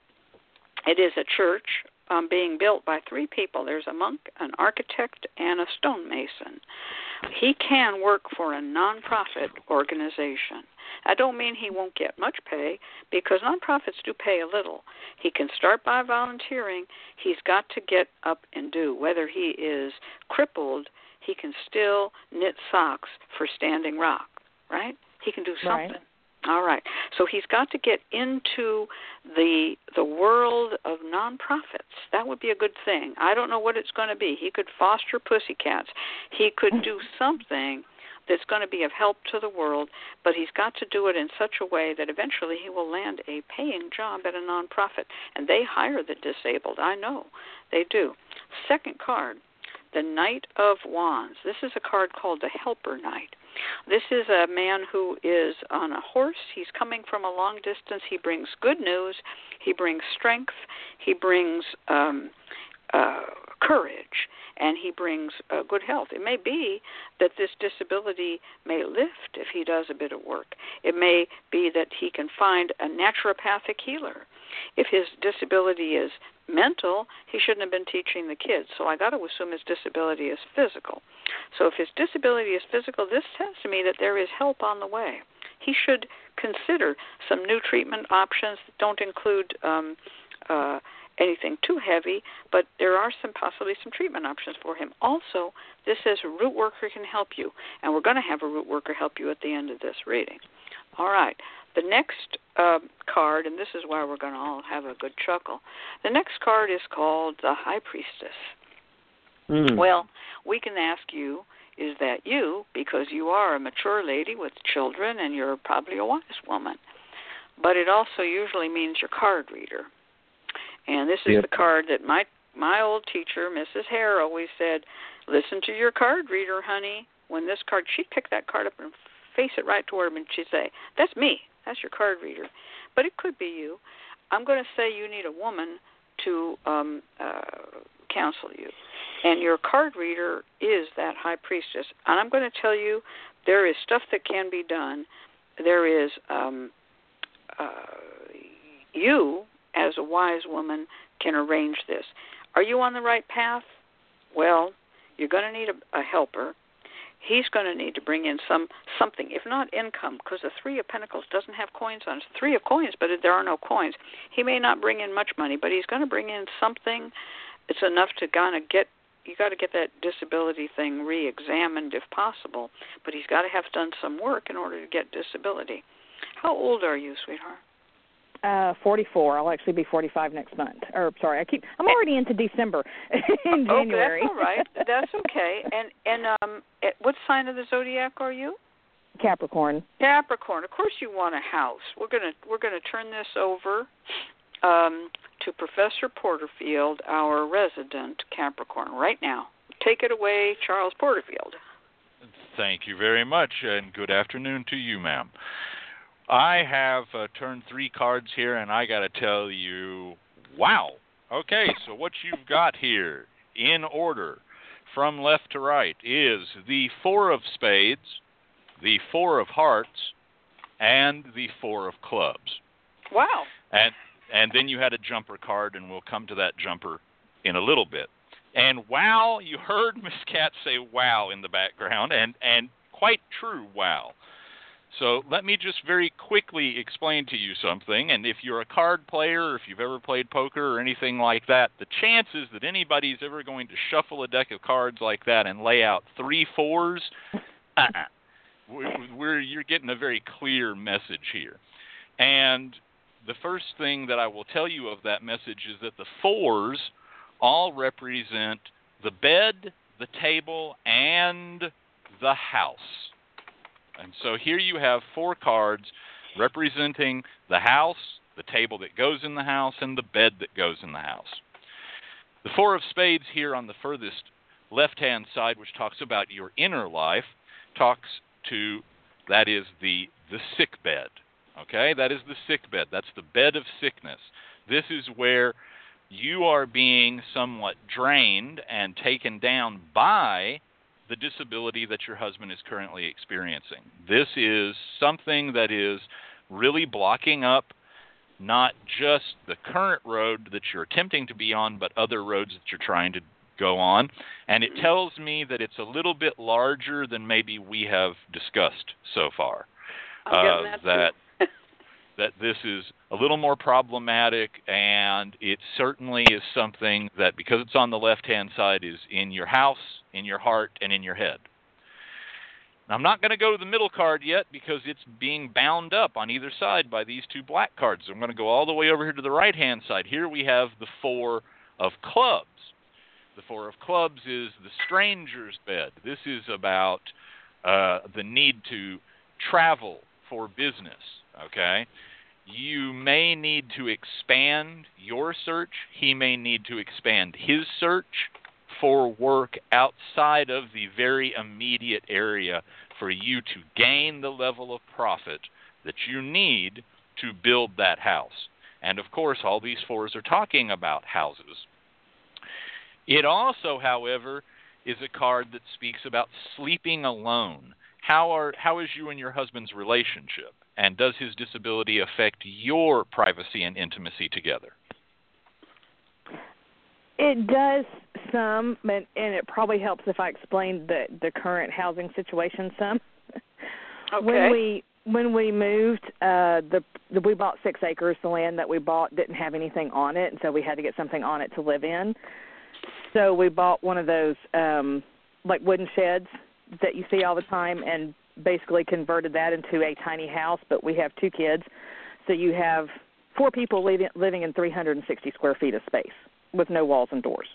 It is a church um, being built by three people. There's a monk, an architect, and a stonemason. He can work for a nonprofit organization. I don't mean he won't get much pay, because nonprofits do pay a little. He can start by volunteering. He's got to get up and do. Whether he is crippled, he can still knit socks for Standing Rock, right? He can do something. Right. All right. So he's got to get into the the world of nonprofits. That would be a good thing. I don't know what it's going to be. He could foster pussycats. He could do something that's going to be of help to the world, but he's got to do it in such a way that eventually he will land a paying job at a nonprofit. And they hire the disabled. I know. They do. Second card, the Knight of Wands. This is a card called the Helper Knight. This is a man who is on a horse. He's coming from a long distance. He brings good news. He brings strength. He brings um, uh, courage. And he brings uh, good health. It may be that this disability may lift if he does a bit of work. It may be that he can find a naturopathic healer. If his disability is mental, he shouldn't have been teaching the kids. So I got to assume his disability is physical. So if his disability is physical, this tells me that there is help on the way. He should consider some new treatment options that don't include um, uh, anything too heavy, but there are some possibly some treatment options for him. Also, this says a root worker can help you, and we're going to have a root worker help you at the end of this reading. All right. The next uh, card, and this is why we're going to all have a good chuckle, the next card is called the High Priestess. Mm. Well, we can ask you, is that you? Because you are a mature lady with children, and you're probably a wise woman. But it also usually means your card reader. And this is yep. the card that my my old teacher, Missus Hare, always said, listen to your card reader, honey. When this card, she'd pick that card up and face it right toward him, and she'd say, that's me. That's your card reader. But it could be you. I'm going to say you need a woman to um, uh, counsel you. And your card reader is that High Priestess. And I'm going to tell you, there is stuff that can be done. There is um, uh, you, as a wise woman, can arrange this. Are you on the right path? Well, you're going to need a, a helper. He's going to need to bring in some something, if not income, because the Three of Pentacles doesn't have coins on it. It's Three of Coins, but there are no coins. He may not bring in much money, but he's going to bring in something. It's enough to kind of get, you got to get that disability thing re-examined if possible, but he's got to have done some work in order to get disability. How old are you, sweetheart? Uh, forty-four. I'll actually be forty-five next month. Or sorry, I keep. I'm already into December in January. Oh, that's all right. That's okay. And and um, what sign of the zodiac are you? Capricorn. Capricorn. Of course, you want a house. We're gonna we're gonna turn this over um, to Professor Porterfield, our resident Capricorn, right now. Take it away, Charles Porterfield. Thank you very much, and good afternoon to you, ma'am. I have uh, turned three cards here, and I got to tell you, wow. Okay, so what you've got here, in order, from left to right, is the Four of Spades, the Four of Hearts, and the Four of Clubs. Wow. And and then you had a jumper card, and we'll come to that jumper in a little bit. And wow, you heard Miss Cat say wow in the background, and, and quite true wow. So let me just very quickly explain to you something, and if you're a card player, or if you've ever played poker or anything like that, the chances that anybody's ever going to shuffle a deck of cards like that and lay out three fours, uh-uh. we're, we're, you're getting a very clear message here. And the first thing that I will tell you of that message is that the fours all represent the bed, the table, and the house. And so here you have four cards representing the house, the table that goes in the house, and the bed that goes in the house. The Four of Spades here on the furthest left-hand side, which talks about your inner life, talks to, that is the, the sick bed. Okay, that is the sick bed. That's the bed of sickness. This is where you are being somewhat drained and taken down by the disability that your husband is currently experiencing. This is something that is really blocking up not just the current road that you're attempting to be on, but other roads that you're trying to go on. And it tells me that it's a little bit larger than maybe we have discussed so far. I'm getting Uh, that that too. that this is a little more problematic, and it certainly is something that, because it's on the left-hand side, is in your house, in your heart, and in your head. Now, I'm not going to go to the middle card yet because it's being bound up on either side by these two black cards. I'm going to go all the way over here to the right-hand side. Here we have the Four of Clubs. The Four of Clubs is the stranger's bed. This is about uh, the need to travel for business, okay? You may need to expand your search. He may need to expand his search for work outside of the very immediate area for you to gain the level of profit that you need to build that house. And of course, all these fours are talking about houses. It also, however, is a card that speaks about sleeping alone. How are how is you and your husband's relationship? And does his disability affect your privacy and intimacy together? It does some, but, and it probably helps if I explain the, the current housing situation some. Okay. When we when we moved, uh, the, the we bought six acres. The land that we bought didn't have anything on it, and so we had to get something on it to live in. So we bought one of those um, like wooden sheds that you see all the time, and basically converted that into a tiny house. But we have two kids, so you have four people living living in three hundred sixty square feet of space with no walls and doors.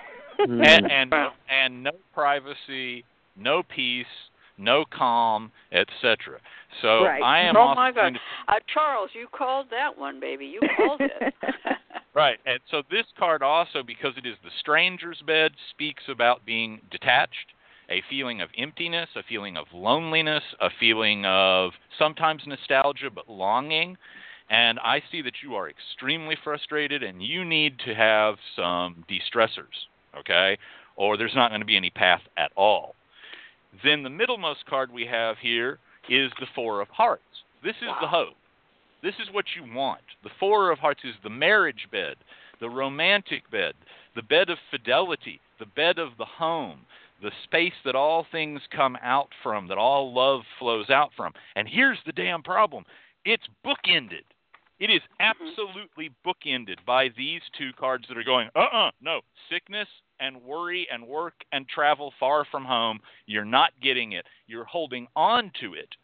and, and and no privacy, no peace, no calm, et cetera. So Right. I am. Oh also my God, going to, uh, Charles, you called that one, baby. You called it. right, and so this card also, because it is the stranger's bed, speaks about being detached, a feeling of emptiness, a feeling of loneliness, a feeling of sometimes nostalgia but longing. And I see that you are extremely frustrated and you need to have some de-stressors, okay? Or there's not going to be any path at all. Then the middlemost card we have here is the Four of Hearts. This is Wow. the hope. This is what you want. The Four of Hearts is the marriage bed, the romantic bed, the bed of fidelity, the bed of the home, the space that all things come out from, that all love flows out from. And here's the damn problem. It's bookended. It is absolutely bookended by these two cards that are going, uh-uh, no, sickness and worry and work and travel far from home. You're not getting it. You're holding on to it.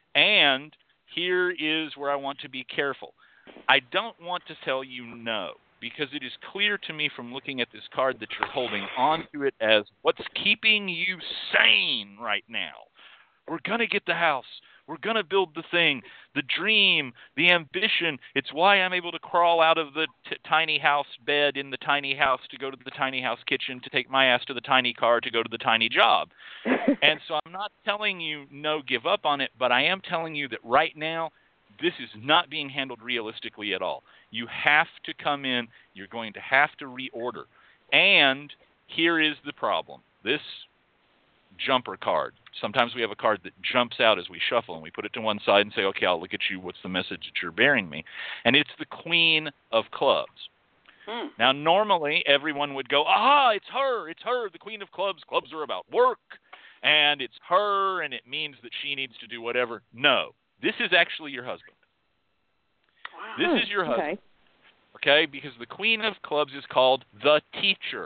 And here is where I want to be careful. I don't want to tell you no, because it is clear to me from looking at this card that you're holding on to it as what's keeping you sane right now. We're going to get the house. We're going to build the thing, the dream, the ambition. It's why I'm able to crawl out of the t- tiny house bed in the tiny house to go to the tiny house kitchen, to take my ass to the tiny car, to go to the tiny job. And so I'm not telling you no, give up on it, but I am telling you that right now this is not being handled realistically at all. You have to come in. You're going to have to reorder. And here is the problem. This jumper card. Sometimes we have a card that jumps out as we shuffle, and we put it to one side and say, okay, I'll look at you. What's the message that you're bearing me? And it's the Queen of Clubs. Hmm. Now, normally everyone would go, aha, it's her, it's her, the Queen of Clubs. Clubs are about work, and it's her, and it means that she needs to do whatever. No, this is actually your husband. Wow. This is your husband. Okay. Okay, because the Queen of Clubs is called the teacher.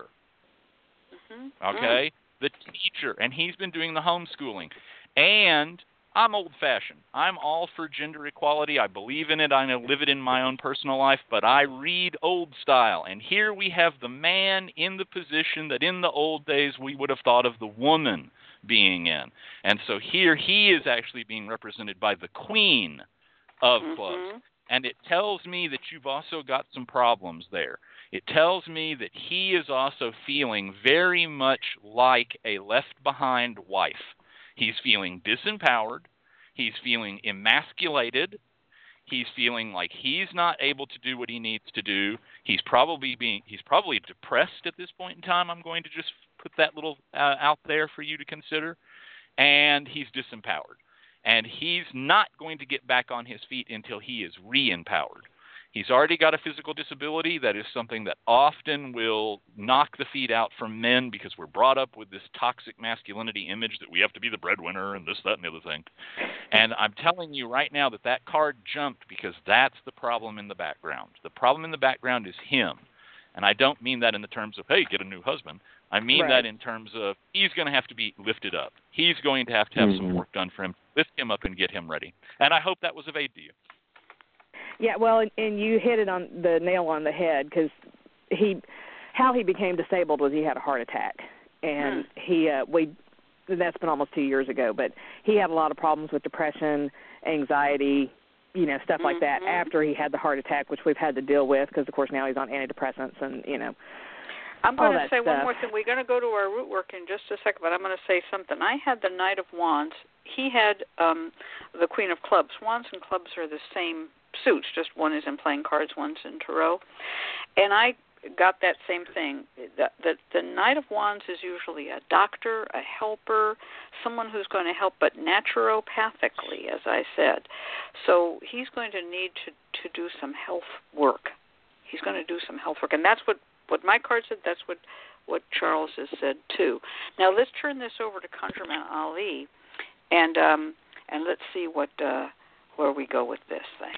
Mm-hmm. Okay? The teacher, and he's been doing the homeschooling. And I'm old-fashioned. I'm all for gender equality. I believe in it. I live it in my own personal life, but I read old style. And here we have the man in the position that in the old days we would have thought of the woman being in. And so here he is actually being represented by the Queen of Mm-hmm. Clubs. And it tells me that you've also got some problems there. It tells me that he is also feeling very much like a left-behind wife. He's feeling disempowered. He's feeling emasculated. He's feeling like he's not able to do what he needs to do. He's probably being he's probably depressed at this point in time. I'm going to just put that little uh, out there for you to consider. And he's disempowered. And he's not going to get back on his feet until he is re-empowered. He's already got a physical disability. That is something that often will knock the feet out from men because we're brought up with this toxic masculinity image that we have to be the breadwinner and this, that, and the other thing. And I'm telling you right now that that card jumped because that's the problem in the background. The problem in the background is him. And I don't mean that in the terms of, hey, get a new husband. I mean right. that in terms of he's going to have to be lifted up. He's going to have to have mm-hmm. some work done for him, lift him up and get him ready. And I hope that was of aid to you. Yeah, well, and you hit it on the nail on the head because he, how he became disabled was he had a heart attack, and hmm. he uh, we that's been almost two years ago. But he had a lot of problems with depression, anxiety, you know, stuff like that mm-hmm. after he had the heart attack, which we've had to deal with because, of course, now he's on antidepressants and you know. I'm going to say stuff. one more thing. We're going to go to our root work in just a second, but I'm going to say something. I had the Knight of Wands. He had um, the Queen of Clubs. Wands and clubs are the same suits, just one is in playing cards, one's in tarot. And I got that same thing. The, the, the Knight of Wands is usually a doctor, a helper, someone who's going to help, but naturopathically, as I said. So he's going to need to, to do some health work. He's going to do some health work. And that's what, what my card said. That's what, what Charles has said, too. Now, let's turn this over to ConjureMan Ali, and um, and let's see what uh, where we go with this thing.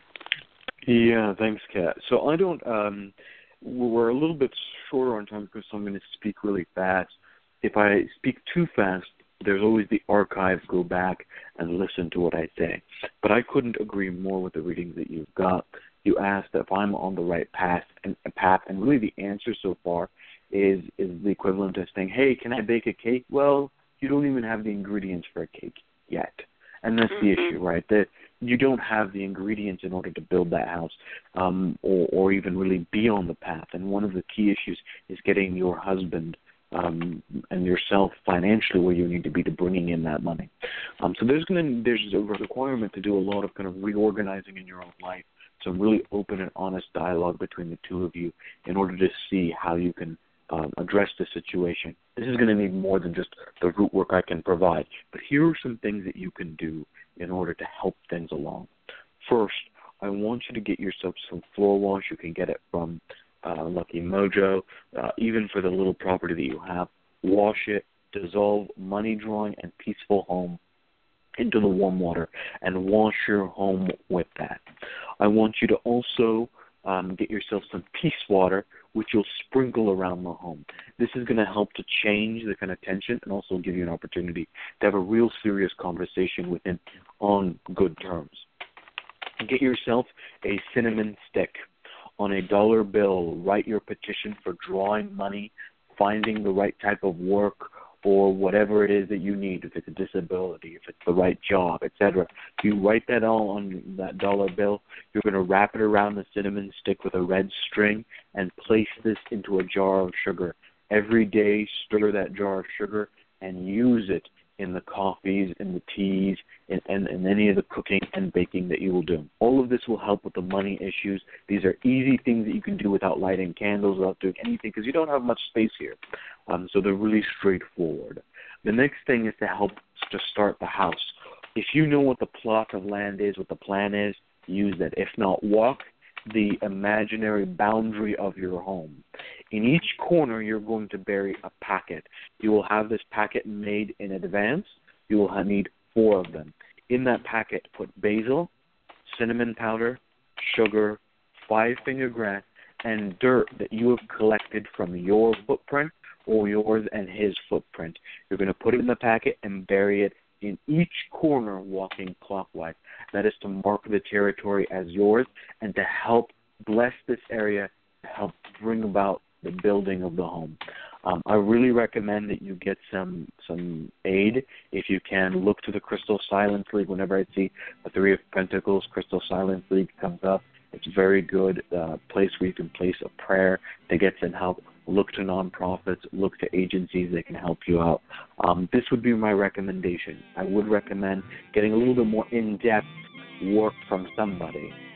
Yeah, thanks, Kat. So I don't, um, we're a little bit shorter on time because I'm going to speak really fast. If I speak too fast, there's always the archives, go back and listen to what I say. But I couldn't agree more with the readings that you've got. You asked if I'm on the right path, and path, and really the answer so far is is the equivalent of saying, hey, can I bake a cake? Well, you don't even have the ingredients for a cake yet. And that's mm-hmm. the issue, right? That you don't have the ingredients in order to build that house um, or, or even really be on the path. And one of the key issues is getting your husband um, and yourself financially where you need to be to bringing in that money. Um, so there's going to there's a requirement to do a lot of kind of reorganizing in your own life, some really open and honest dialogue between the two of you in order to see how you can um, address the situation. This is going to need more than just the root work I can provide. But here are some things that you can do in order to help things along. First, I want you to get yourself some floor wash. You can get it from uh, Lucky Mojo, uh, even for the little property that you have. Wash it, dissolve money drawing and peaceful home into the warm water, and wash your home with that. I want you to also um, get yourself some peace water, which you'll sprinkle around the home. This is going to help to change the kind of tension and also give you an opportunity to have a real serious conversation with him on good terms. Get yourself a cinnamon stick. On a dollar bill, write your petition for drawing money, finding the right type of work, or whatever it is that you need, if it's a disability, if it's the right job, et cetera. If you write that all on that dollar bill, you're going to wrap it around the cinnamon stick with a red string and place this into a jar of sugar. Every day, stir that jar of sugar and use it in the coffees, in the teas, and in, in, in any of the cooking and baking that you will do. All of this will help with the money issues. These are easy things that you can do without lighting candles, without doing anything, because you don't have much space here. Um, so they're really straightforward. The next thing is to help to start the house. If you know what the plot of land is, what the plan is, use that. If not, walk the imaginary boundary of your home. In each corner, you're going to bury a packet. You will have this packet made in advance. You will need four of them. In that packet, put basil, cinnamon powder, sugar, five-finger grass, and dirt that you have collected from your footprint or yours and his footprint. You're going to put it in the packet and bury it in each corner walking clockwise. That is to mark the territory as yours and to help bless this area, to help bring about the building of the home. Um, I really recommend that you get some some aid. If you can, look to the Crystal Silence League. Whenever I see the Three of Pentacles, Crystal Silence League comes up. It's a very good uh, place where you can place a prayer to get some help. Look to nonprofits, look to agencies that can help you out. Um, this would be my recommendation. I would recommend getting a little bit more in-depth work from somebody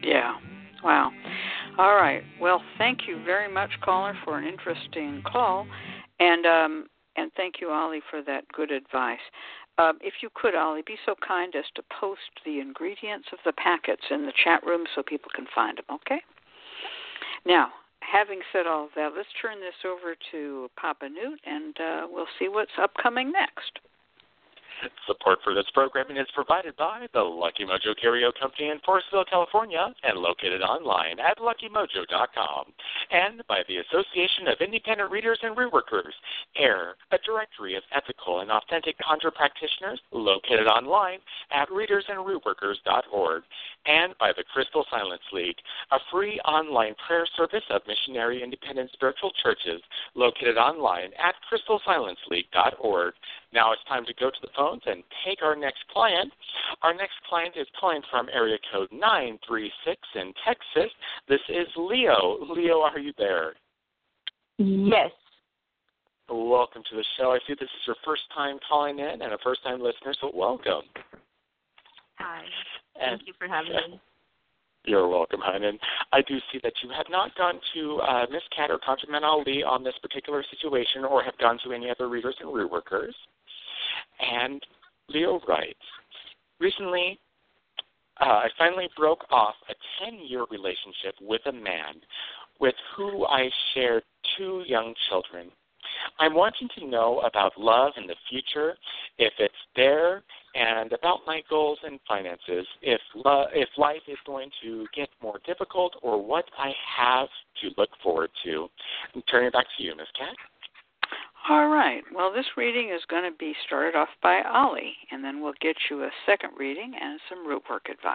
Yeah. Wow. All right. Well, thank you very much, caller, for an interesting call, and um, and thank you, Ollie, for that good advice. Um, if you could, Ollie, be so kind as to post the ingredients of the packets in the chat room so people can find them, okay? Now, having said all of that, let's turn this over to Papa Newt, and uh, we'll see what's upcoming next. Support for this programming is provided by the Lucky Mojo Curio Company in Forestville, California, and located online at lucky mojo dot com, and by the Association of Independent Readers and Reworkers, AIR, a directory of ethical and authentic conjure practitioners, located online at readers and reworkers dot org, and by the Crystal Silence League, a free online prayer service of missionary independent spiritual churches, located online at crystal silence league dot org. Now it's time to go to the phones and take our next client. Our next client is calling from area code nine three six in Texas. This is Leo. Leo, are you there? Yes. Welcome to the show. I see this is your first time calling in and a first-time listener, so welcome. Hi. And Thank you for having me. You're welcome, hon. And I do see that you have not gone to uh, Miss Cat or ConjureMan Ali on this particular situation or have gone to any other readers and reworkers. And Leo writes, recently uh, I finally broke off a ten-year relationship with a man with who I shared two young children. I'm wanting to know about love in the future, if it's there, and about my goals and finances, if lo- if life is going to get more difficult or what I have to look forward to. I'm turning it back to you, Miss Cat. All right. Well, this reading is going to be started off by Ollie, and then we'll get you a second reading and some root work advice.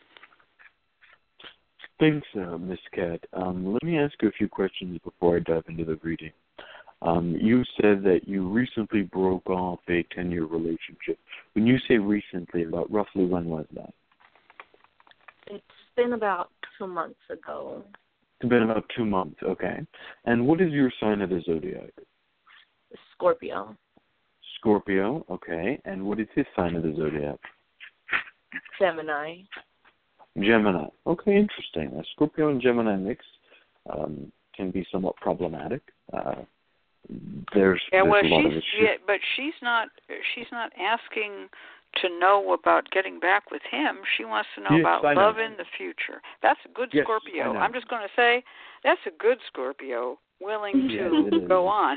Thanks, uh, Miss Cat. Um, let me ask you a few questions before I dive into the reading. Um, you said that you recently broke off a ten-year relationship. When you say recently, about roughly when was that? It's been about two months ago. It's been about two months, okay. And what is your sign of the zodiac? Scorpio. Scorpio, okay. And what is his sign of the zodiac? Gemini. Gemini. Okay, interesting. A Scorpio and Gemini mix um, can be somewhat problematic. Uh, there's, yeah, there's well, a lot she's of yeah, but she's not she's not asking to know about getting back with him. She wants to know yes, about I love know. in the future. That's a good yes, Scorpio. I'm just going to say that's a good Scorpio, willing yes, to go on.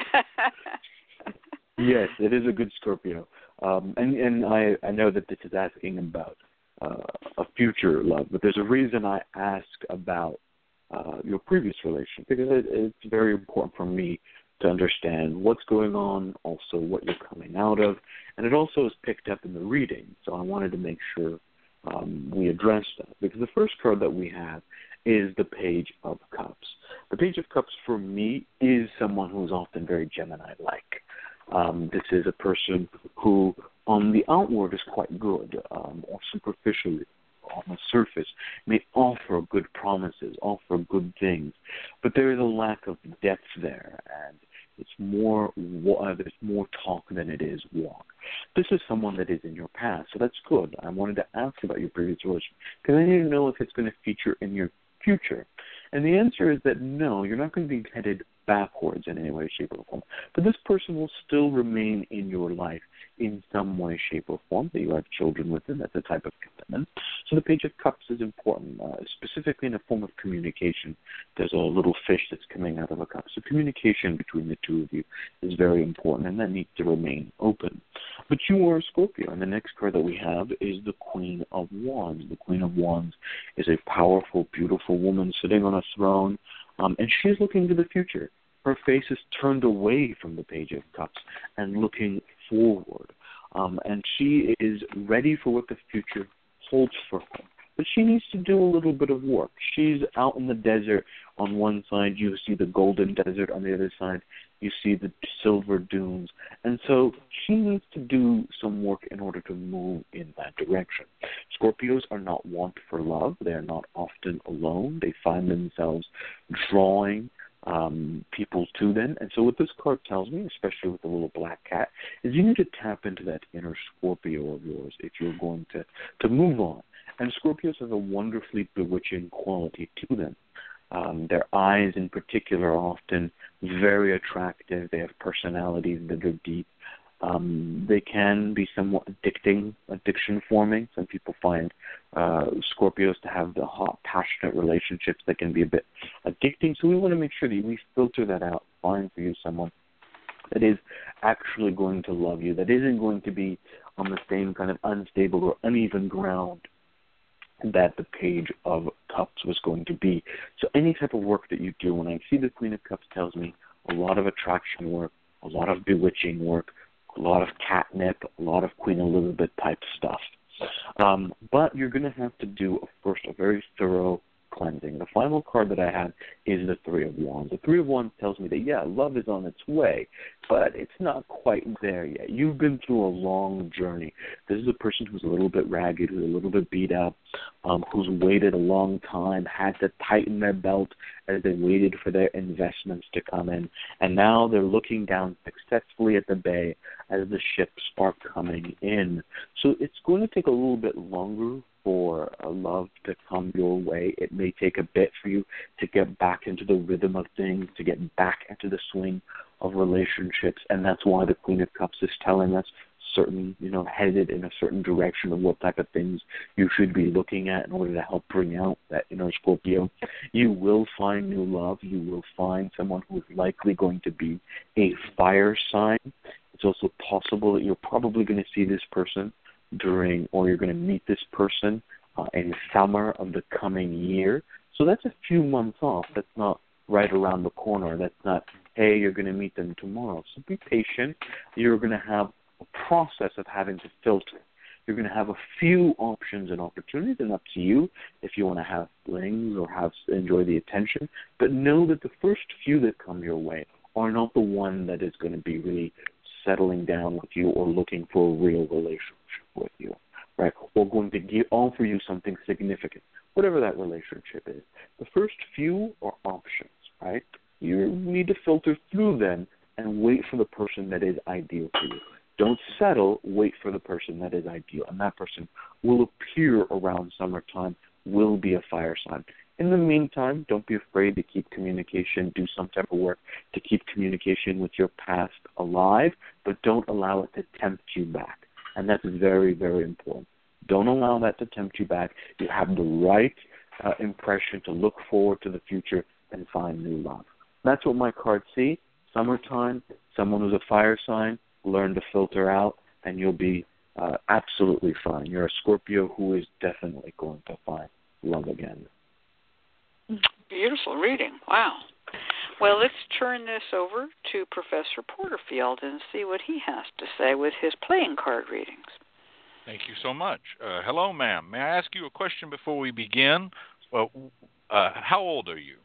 Yes, it is a good Scorpio. Um, and and I, I know that this is asking about uh, a future love, but there's a reason I ask about uh, your previous relationship, because it, it's very important for me to understand what's going on, also what you're coming out of, and it also is picked up in the reading, so I wanted to make sure um, we address that, because the first card that we have is the Page of Cups. The Page of Cups, for me, is someone who's often very Gemini-like. Um, this is a person who, on the outward, is quite good, um, or superficially, on the surface, may offer good promises, offer good things, but there is a lack of depth there, and it's more uh, there's more talk than it is walk. This is someone that is in your past, so that's good. I wanted to ask about your previous relationship because I need to know if it's going to feature in your future. And the answer is that no, you're not going to be headed backwards in any way, shape, or form. But this person will still remain in your life in some way, shape, or form, that you have children with them. That's a type of commitment. So the Page of Cups is important, uh, specifically in a form of communication. There's a little fish that's coming out of a cup. So communication between the two of you is very important, and that needs to remain open. But you are a Scorpio, and the next card that we have is the Queen of Wands. The Queen of Wands is a powerful, beautiful woman sitting on a throne, um, and she's looking to the future. Her face is turned away from the Page of Cups and looking forward. Um, and she is ready for what the future holds for her. But she needs to do a little bit of work. She's out in the desert. On one side, you see the golden desert. On the other side, you see the silver dunes. And so she needs to do some work in order to move in that direction. Scorpios are not wont for love. They are not often alone. They find themselves drawing um, people to them. And so what this card tells me, especially with the little black cat, is you need to tap into that inner Scorpio of yours if you're going to, to move on. And Scorpios have a wonderfully bewitching quality to them. Um, their eyes in particular are often very attractive. They have personalities that are deep. Um, they can be somewhat addicting, addiction-forming. Some people find uh, Scorpios to have the hot, passionate relationships that can be a bit addicting. So we want to make sure that we filter that out, find for you someone that is actually going to love you, that isn't going to be on the same kind of unstable or uneven ground that the Page of Cups was going to be. So any type of work that you do, when I see the Queen of Cups tells me a lot of attraction work, a lot of bewitching work, a lot of catnip, a lot of Queen Elizabeth type stuff. Um, but you're going to have to do, first, a very thorough cleansing. The final card that I have is the Three of Wands. The Three of Wands tells me that, yeah, love is on its way, but it's not quite there yet. You've been through a long journey. This is a person who's a little bit ragged, who's a little bit beat up, um, who's waited a long time, had to tighten their belt as they waited for their investments to come in, and now they're looking down successfully at the bay as the ships are coming in. So it's going to take a little bit longer for a love to come your way. It may take a bit for you to get back into the rhythm of things, to get back into the swing of relationships, and that's why the Queen of Cups is telling us certain, you know, headed in a certain direction of what type of things you should be looking at in order to help bring out that inner Scorpio. You will find new love. You will find someone who is likely going to be a fire sign. It's also possible that you're probably going to see this person during, or you're going to meet this person uh, in the summer of the coming year. So that's a few months off. That's not right around the corner. That's not, hey, you're going to meet them tomorrow. So be patient. You're going to have a process of having to filter. You're going to have a few options and opportunities, and up to you if you want to have flings or have enjoy the attention. But know that the first few that come your way are not the one that is going to be really settling down with you or looking for a real relationship with you, right? Or going to give, offer you something significant, whatever that relationship is. The first few are options, right? You need to filter through them and wait for the person that is ideal for you. Don't settle, wait for the person that is ideal. And that person will appear around summertime, will be a fire sign. In the meantime, don't be afraid to keep communication, do some type of work to keep communication with your past alive, but don't allow it to tempt you back. And that's very, very important. Don't allow that to tempt you back. You have the right uh, impression to look forward to the future and find new love. That's what my cards see. Summertime, someone who's a fire sign, learn to filter out, and you'll be uh, absolutely fine. You're a Scorpio who is definitely going to find love again. Beautiful reading. Wow. Well, let's turn this over to Professor Porterfield and see what he has to say with his playing card readings. Thank you so much. Uh, hello, ma'am. May I ask you a question before we begin? Well, uh, how old are you?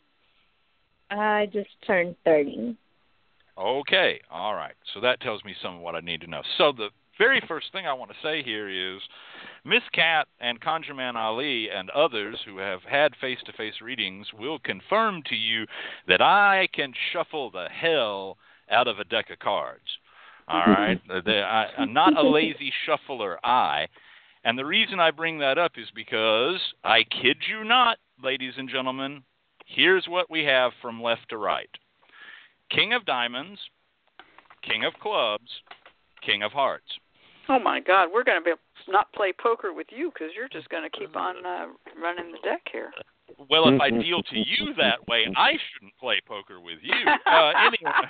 I just turned thirty. Okay. All right. So that tells me some of what I need to know. So the very first thing I want to say here is Miss Cat and ConjureMan Ali and others who have had face-to-face readings will confirm to you that I can shuffle the hell out of a deck of cards. All right? they, I, I'm not a lazy shuffler, I. And the reason I bring that up is because, I kid you not, ladies and gentlemen, here's what we have from left to right. King of Diamonds, King of Clubs, King of Hearts. Oh, my God. We're going to be not play poker with you because you're just going to keep on uh, running the deck here. Well, if I deal to you that way, I shouldn't play poker with you. Uh, anyway.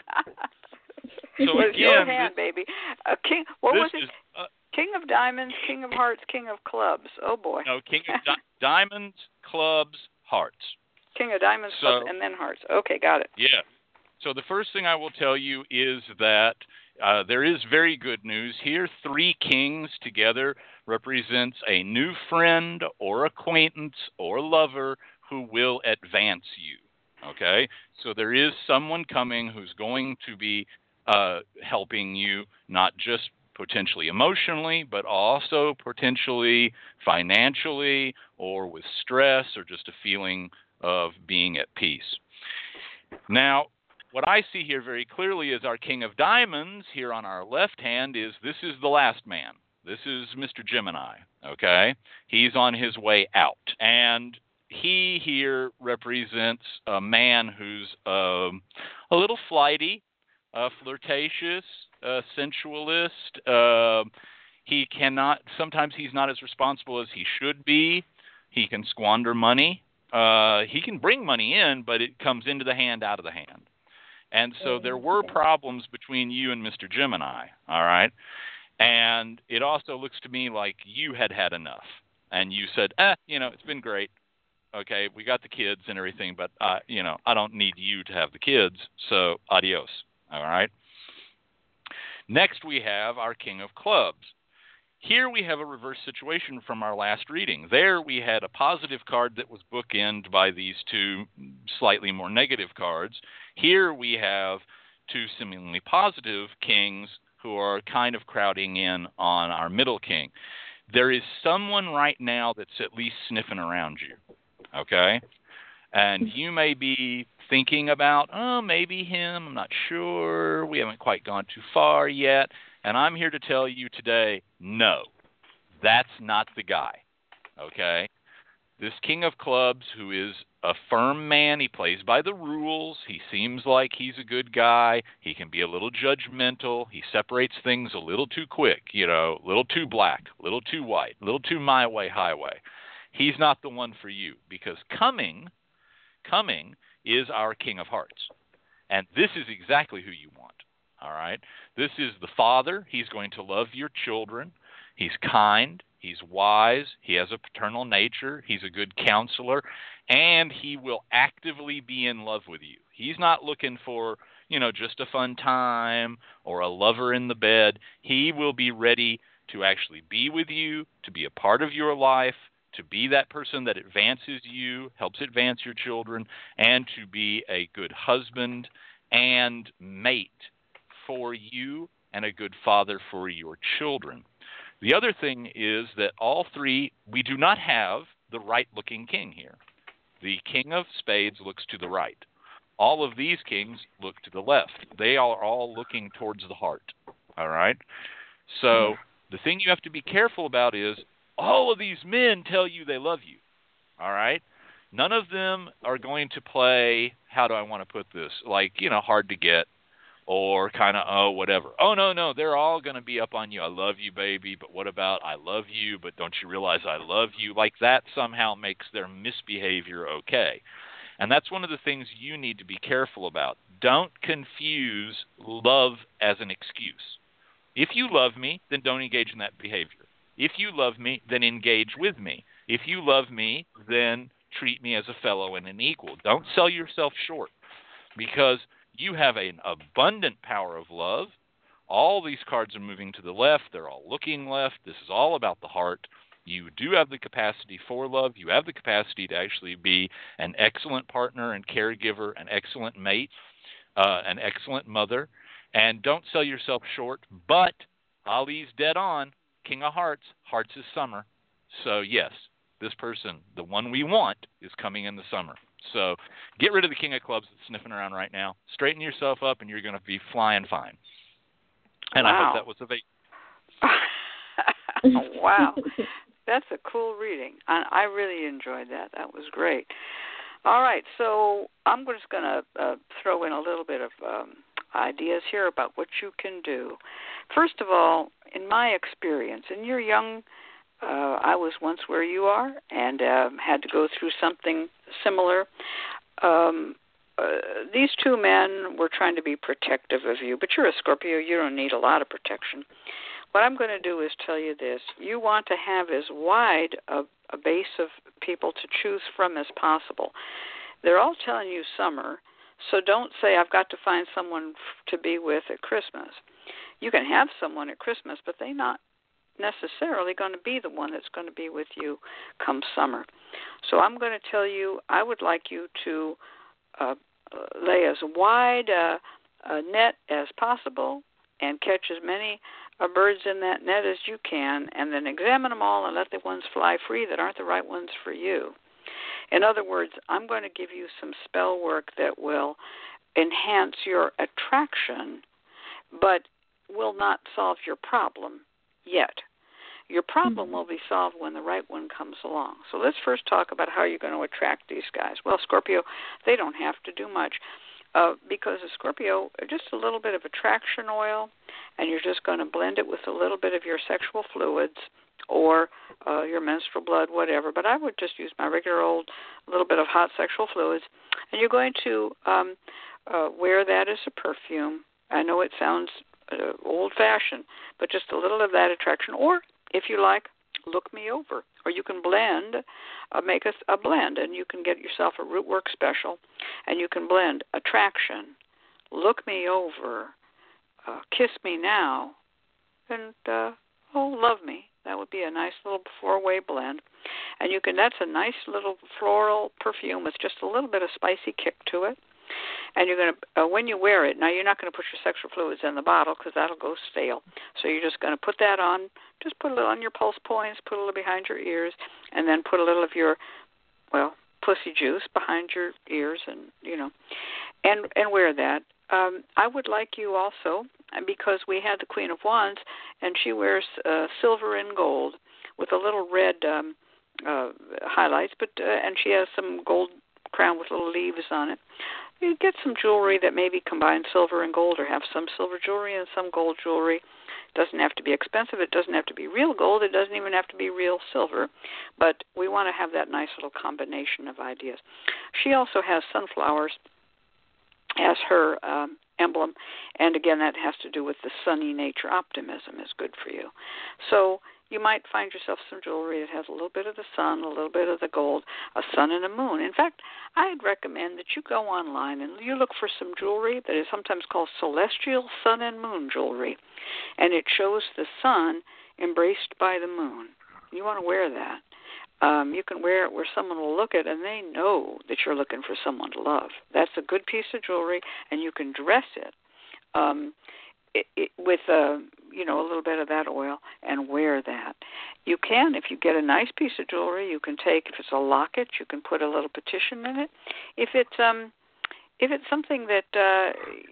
So well, again, your hand, this, baby. Uh, king, what was it? Is, uh, King of Diamonds, King of Hearts, King of Clubs. Oh, boy. No, King of di- Diamonds, Clubs, Hearts. King of Diamonds, so, Clubs, and then Hearts. Okay, got it. Yeah. So the first thing I will tell you is that uh, there is very good news here. Three kings together represents a new friend or acquaintance or lover who will advance you. Okay? So there is someone coming who's going to be uh, helping you, not just potentially emotionally, but also potentially financially or with stress or just a feeling of being at peace. Now, what I see here very clearly is our King of Diamonds here on our left hand is this is the last man. This is Mister Gemini, okay? He's on his way out. And he here represents a man who's um, a little flighty, uh, flirtatious, uh, sensualist. Uh, he cannot, sometimes he's not as responsible as he should be. He can squander money. Uh, he can bring money in, but it comes into the hand, out of the hand. And so there were problems between you and Mister Gemini, all right? And it also looks to me like you had had enough. And you said, eh, you know, it's been great. Okay, we got the kids and everything, but, uh, you know, I don't need you to have the kids, so adios, all right? Next we have our King of Clubs. Here we have a reverse situation from our last reading. There we had a positive card that was bookended by these two slightly more negative cards. Here we have two seemingly positive kings who are kind of crowding in on our middle king. There is someone right now that's at least sniffing around you, okay? And you may be thinking about, oh, maybe him, I'm not sure, we haven't quite gone too far yet. And I'm here to tell you today, no, that's not the guy, okay? This King of Clubs, who is a firm man, he plays by the rules, he seems like he's a good guy, he can be a little judgmental, he separates things a little too quick, you know, a little too black, a little too white, a little too my way, highway. He's not the one for you, because coming, coming is our King of Hearts. And this is exactly who you want. All right. This is the father. He's going to love your children. He's kind. He's wise. He has a paternal nature. He's a good counselor. And he will actively be in love with you. He's not looking for, you know, just a fun time or a lover in the bed. He will be ready to actually be with you, to be a part of your life, to be that person that advances you, helps advance your children, and to be a good husband and mate for you and a good father for your children. The other thing is that all three, we do not have the right-looking king here. The King of Spades looks to the right. All of these kings look to the left. They are all looking towards the heart, all right? So the thing you have to be careful about is all of these men tell you they love you, all right? None of them are going to play, how do I want to put this, like, you know, hard to get, or kind of, oh, whatever. Oh, no, no, they're all going to be up on you. I love you, baby, but what about I love you, but don't you realize I love you? Like that somehow makes their misbehavior okay. And that's one of the things you need to be careful about. Don't confuse love as an excuse. If you love me, then don't engage in that behavior. If you love me, then engage with me. If you love me, then treat me as a fellow and an equal. Don't sell yourself short, because you have an abundant power of love. All these cards are moving to the left. They're all looking left. This is all about the heart. You do have the capacity for love. You have the capacity to actually be an excellent partner and caregiver, an excellent mate, uh, an excellent mother. And don't sell yourself short. But Ali's dead on. King of Hearts. Hearts is summer. So, yes, this person, the one we want, is coming in the summer. So get rid of the King of Clubs that's sniffing around right now. Straighten yourself up, and you're going to be flying fine. And wow. I hope that was a vape. Wow. That's a cool reading. I, I really enjoyed that. That was great. All right, so I'm just going to uh, throw in a little bit of um, ideas here about what you can do. First of all, in my experience, and you're young, uh, I was once where you are and uh, had to go through something similar. Um, uh, these two men were trying to be protective of you, but you're a Scorpio. You don't need a lot of protection. What I'm going to do is tell you this. You want to have as wide a, a base of people to choose from as possible. They're all telling you summer, so don't say, I've got to find someone f- to be with at Christmas. You can have someone at Christmas, but they're not necessarily going to be the one that's going to be with you come summer. So I'm going to tell you, I would like you to uh, lay as wide a, a net as possible and catch as many uh, birds in that net as you can, and then examine them all and let the ones fly free that aren't the right ones for you. In other words, I'm going to give you some spell work that will enhance your attraction, but will not solve your problem yet. Your problem will be solved when the right one comes along. So let's first talk about how you're going to attract these guys. Well, Scorpio, they don't have to do much uh, because a Scorpio, just a little bit of attraction oil, and you're just going to blend it with a little bit of your sexual fluids or uh, your menstrual blood, whatever. But I would just use my regular old little bit of hot sexual fluids, and you're going to um, uh, wear that as a perfume. I know it sounds uh, old-fashioned, but just a little of that attraction. Or, if you like, look me over. Or you can blend, uh, make a, a blend, and you can get yourself a root work special, and you can blend attraction, look me over, uh, kiss me now, and, uh, oh, love me. That would be a nice little four-way blend. And you can, that's a nice little floral perfume with just a little bit of spicy kick to it. And you're going to, uh, when you wear it, now you're not going to put your sexual fluids in the bottle because that'll go stale. So you're just going to put that on, just put a little on your pulse points, put a little behind your ears, and then put a little of your, well, pussy juice behind your ears, and, you know, and, and wear that. Um, I would like you also, because we had the Queen of Wands, and she wears uh, silver and gold with a little red um, uh, highlights, but uh, and she has some gold crown with little leaves on it. You get some jewelry that maybe combines silver and gold, or have some silver jewelry and some gold jewelry. It doesn't have to be expensive. It doesn't have to be real gold. It doesn't even have to be real silver. But we want to have that nice little combination of ideas. She also has sunflowers as her um, emblem, and again, that has to do with the sunny nature. Optimism is good for you. So you might find yourself some jewelry that has a little bit of the sun, a little bit of the gold, a sun and a moon. In fact, I'd recommend that you go online and you look for some jewelry that is sometimes called celestial sun and moon jewelry, and it shows the sun embraced by the moon. You want to wear that. Um, you can wear it where someone will look at it and they know that you're looking for someone to love. That's a good piece of jewelry, and you can dress it, um, it, it with a, you know, a little bit of that oil and wear that. You can, if you get a nice piece of jewelry, you can take, if it's a locket, you can put a little petition in it. If it's um, if it's something that uh,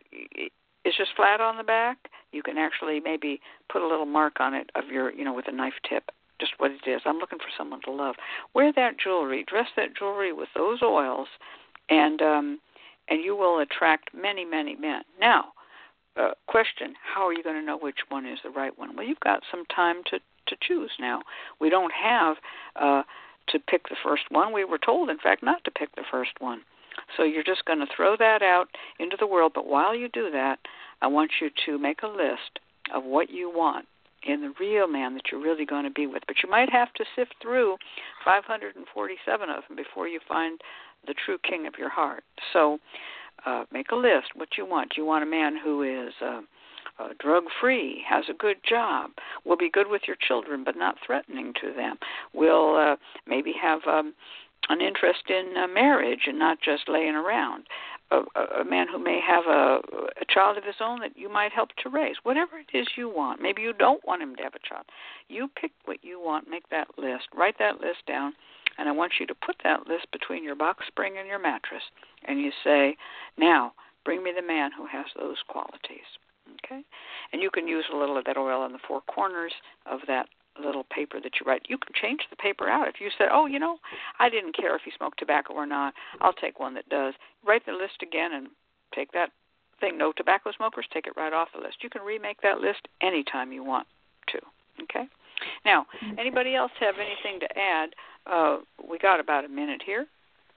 is just flat on the back, you can actually maybe put a little mark on it of your, you know, with a knife tip. Just what it is. I'm looking for someone to love. Wear that jewelry. Dress that jewelry with those oils, and um, and you will attract many, many men. Now, uh, question, how are you going to know which one is the right one? Well, you've got some time to, to choose now. We don't have uh, to pick the first one. We were told, in fact, not to pick the first one. So you're just going to throw that out into the world. But while you do that, I want you to make a list of what you want in the real man that you're really going to be with. But you might have to sift through five hundred forty-seven of them before you find the true king of your heart. So uh, make a list what you want. Do you want a man who is uh, uh, drug-free, has a good job, will be good with your children but not threatening to them, will uh, maybe have um, an interest in uh, marriage and not just laying around, A, a man who may have a, a child of his own that you might help to raise, whatever it is you want. Maybe you don't want him to have a child. You pick what you want, make that list, write that list down, and I want you to put that list between your box spring and your mattress, and you say, now, bring me the man who has those qualities, okay? And you can use a little of that oil on the four corners of that little paper that you write. You can change the paper out. If you said, oh, you know, I didn't care if you smoked tobacco or not, I'll take one that does. Write the list again and take that thing, no tobacco smokers, take it right off the list. You can remake that list anytime you want to, okay? Now, anybody else have anything to add? Uh, we got about a minute here.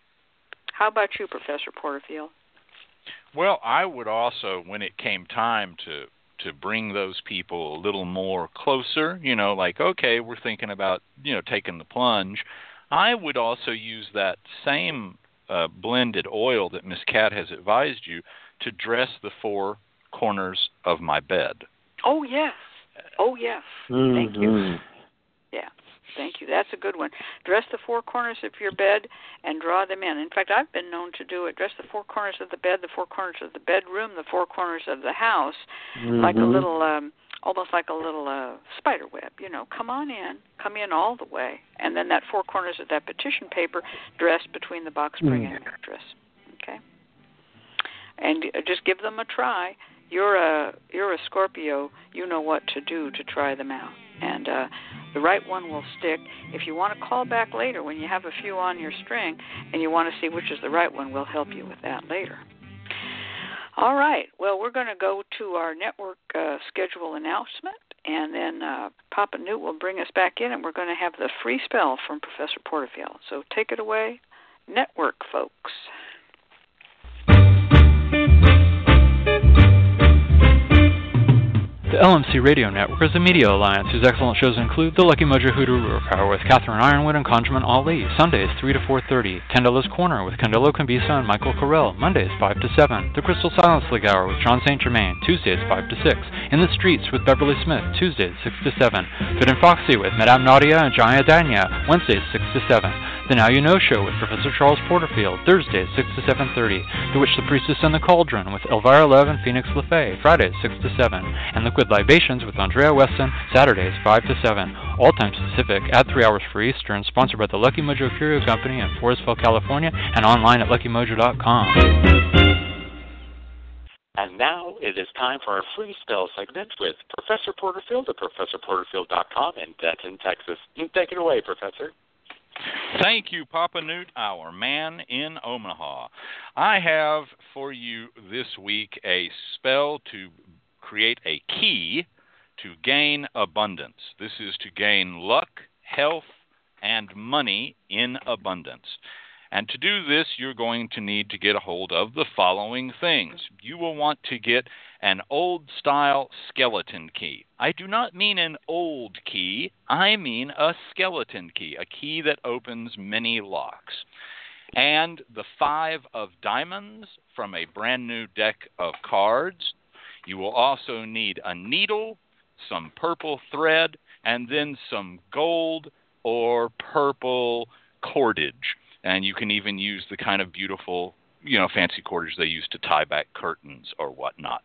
How about you, Professor Porterfield? Well, I would also, when it came time to to bring those people a little more closer, you know, like, okay, we're thinking about, you know, taking the plunge, I would also use that same uh, blended oil that Miss Cat has advised you to dress the four corners of my bed. Oh, yes. Oh, yes. Mm-hmm. Thank you. Yeah. Thank you. That's a good one. Dress the four corners of your bed and draw them in. In fact, I've been known to do it. Dress the four corners of the bed, the four corners of the bedroom, the four corners of the house, mm-hmm. like a little, um, almost like a little uh, spider web. You know, come on in, come in all the way. And then that four corners of that petition paper dressed between the box spring mm-hmm. and your dress. Okay? And just give them a try. You're a, you're a Scorpio. You know what to do to try them out. And uh, the right one will stick. If you want to call back later when you have a few on your string and you want to see which is the right one, we'll help you with that later. All right. Well, we're going to go to our network uh, schedule announcement, and then uh, Papa Newt will bring us back in, and we're going to have the free spell from Professor Porterfield. So take it away, network folks. The L M C Radio Network is a media alliance whose excellent shows include The Lucky Mojo Hoodoo Roar Power with Catherine Ironwood and Conjurman Ali, Sundays three to four thirty, Candelo's Corner with Candelo Cambisa and Michael Carell, Mondays five to seven, The Crystal Silence League Hour with John Saint Germain, Tuesdays five to six, In the Streets with Beverly Smith, Tuesdays six to seven, Fit and Foxy with Madame Nadia and Jaya Danya, Wednesdays six to seven, The Now You Know Show with Professor Charles Porterfield, Thursdays six to seven thirty, The Witch, the Priestess, and the Cauldron with Elvira Lev and Phoenix LaFay, Fridays six to seven, and Liquid Libations with Andrea Weston, Saturdays five to seven, all times Pacific, at three hours for Eastern, sponsored by the Lucky Mojo Curio Company in Forestville, California, and online at lucky mojo dot com. And now it is time for our free spell segment with Professor Porterfield at professor porterfield dot com in Denton, Texas. You take it away, Professor. Thank you, Papa Newt, our man in Omaha. I have for you this week a spell to create a key to gain abundance. This is to gain luck, health, and money in abundance. And to do this, you're going to need to get a hold of the following things. You will want to get an old-style skeleton key. I do not mean an old key. I mean a skeleton key, a key that opens many locks. And the five of diamonds from a brand new deck of cards. You will also need a needle, some purple thread, and then some gold or purple cordage. And you can even use the kind of beautiful, you know, fancy cordage they use to tie back curtains or whatnot.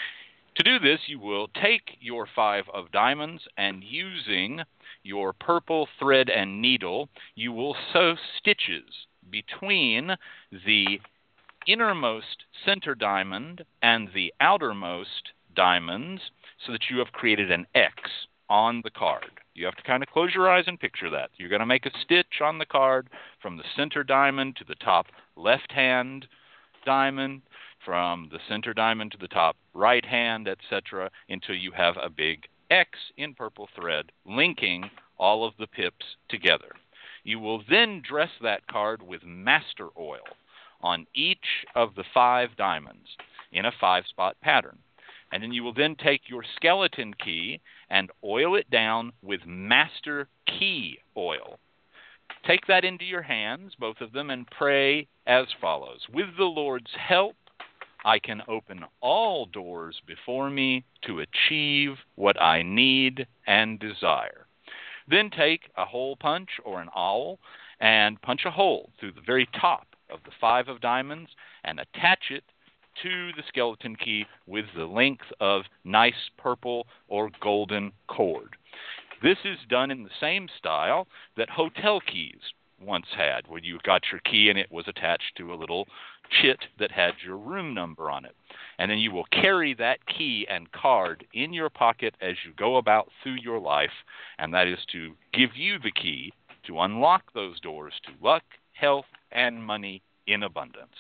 To do this, you will take your five of diamonds and using your purple thread and needle, you will sew stitches between the innermost center diamond and the outermost diamonds so that you have created an X on the card. You have to kind of close your eyes and picture that. You're going to make a stitch on the card from the center diamond to the top left hand diamond, from the center diamond to the top right hand, et cetera, until you have a big X in purple thread linking all of the pips together. You will then dress that card with master oil on each of the five diamonds in a five-spot pattern. And then you will then take your skeleton key and oil it down with master key oil. Take that into your hands, both of them, and pray as follows. With the Lord's help, I can open all doors before me to achieve what I need and desire. Then take a hole punch or an awl and punch a hole through the very top of the five of diamonds and attach it to the skeleton key with the length of nice purple or golden cord. This is done in the same style that hotel keys once had, where you got your key and it was attached to a little chit that had your room number on it. And then you will carry that key and card in your pocket as you go about through your life, and that is to give you the key to unlock those doors to luck, health, and money in abundance.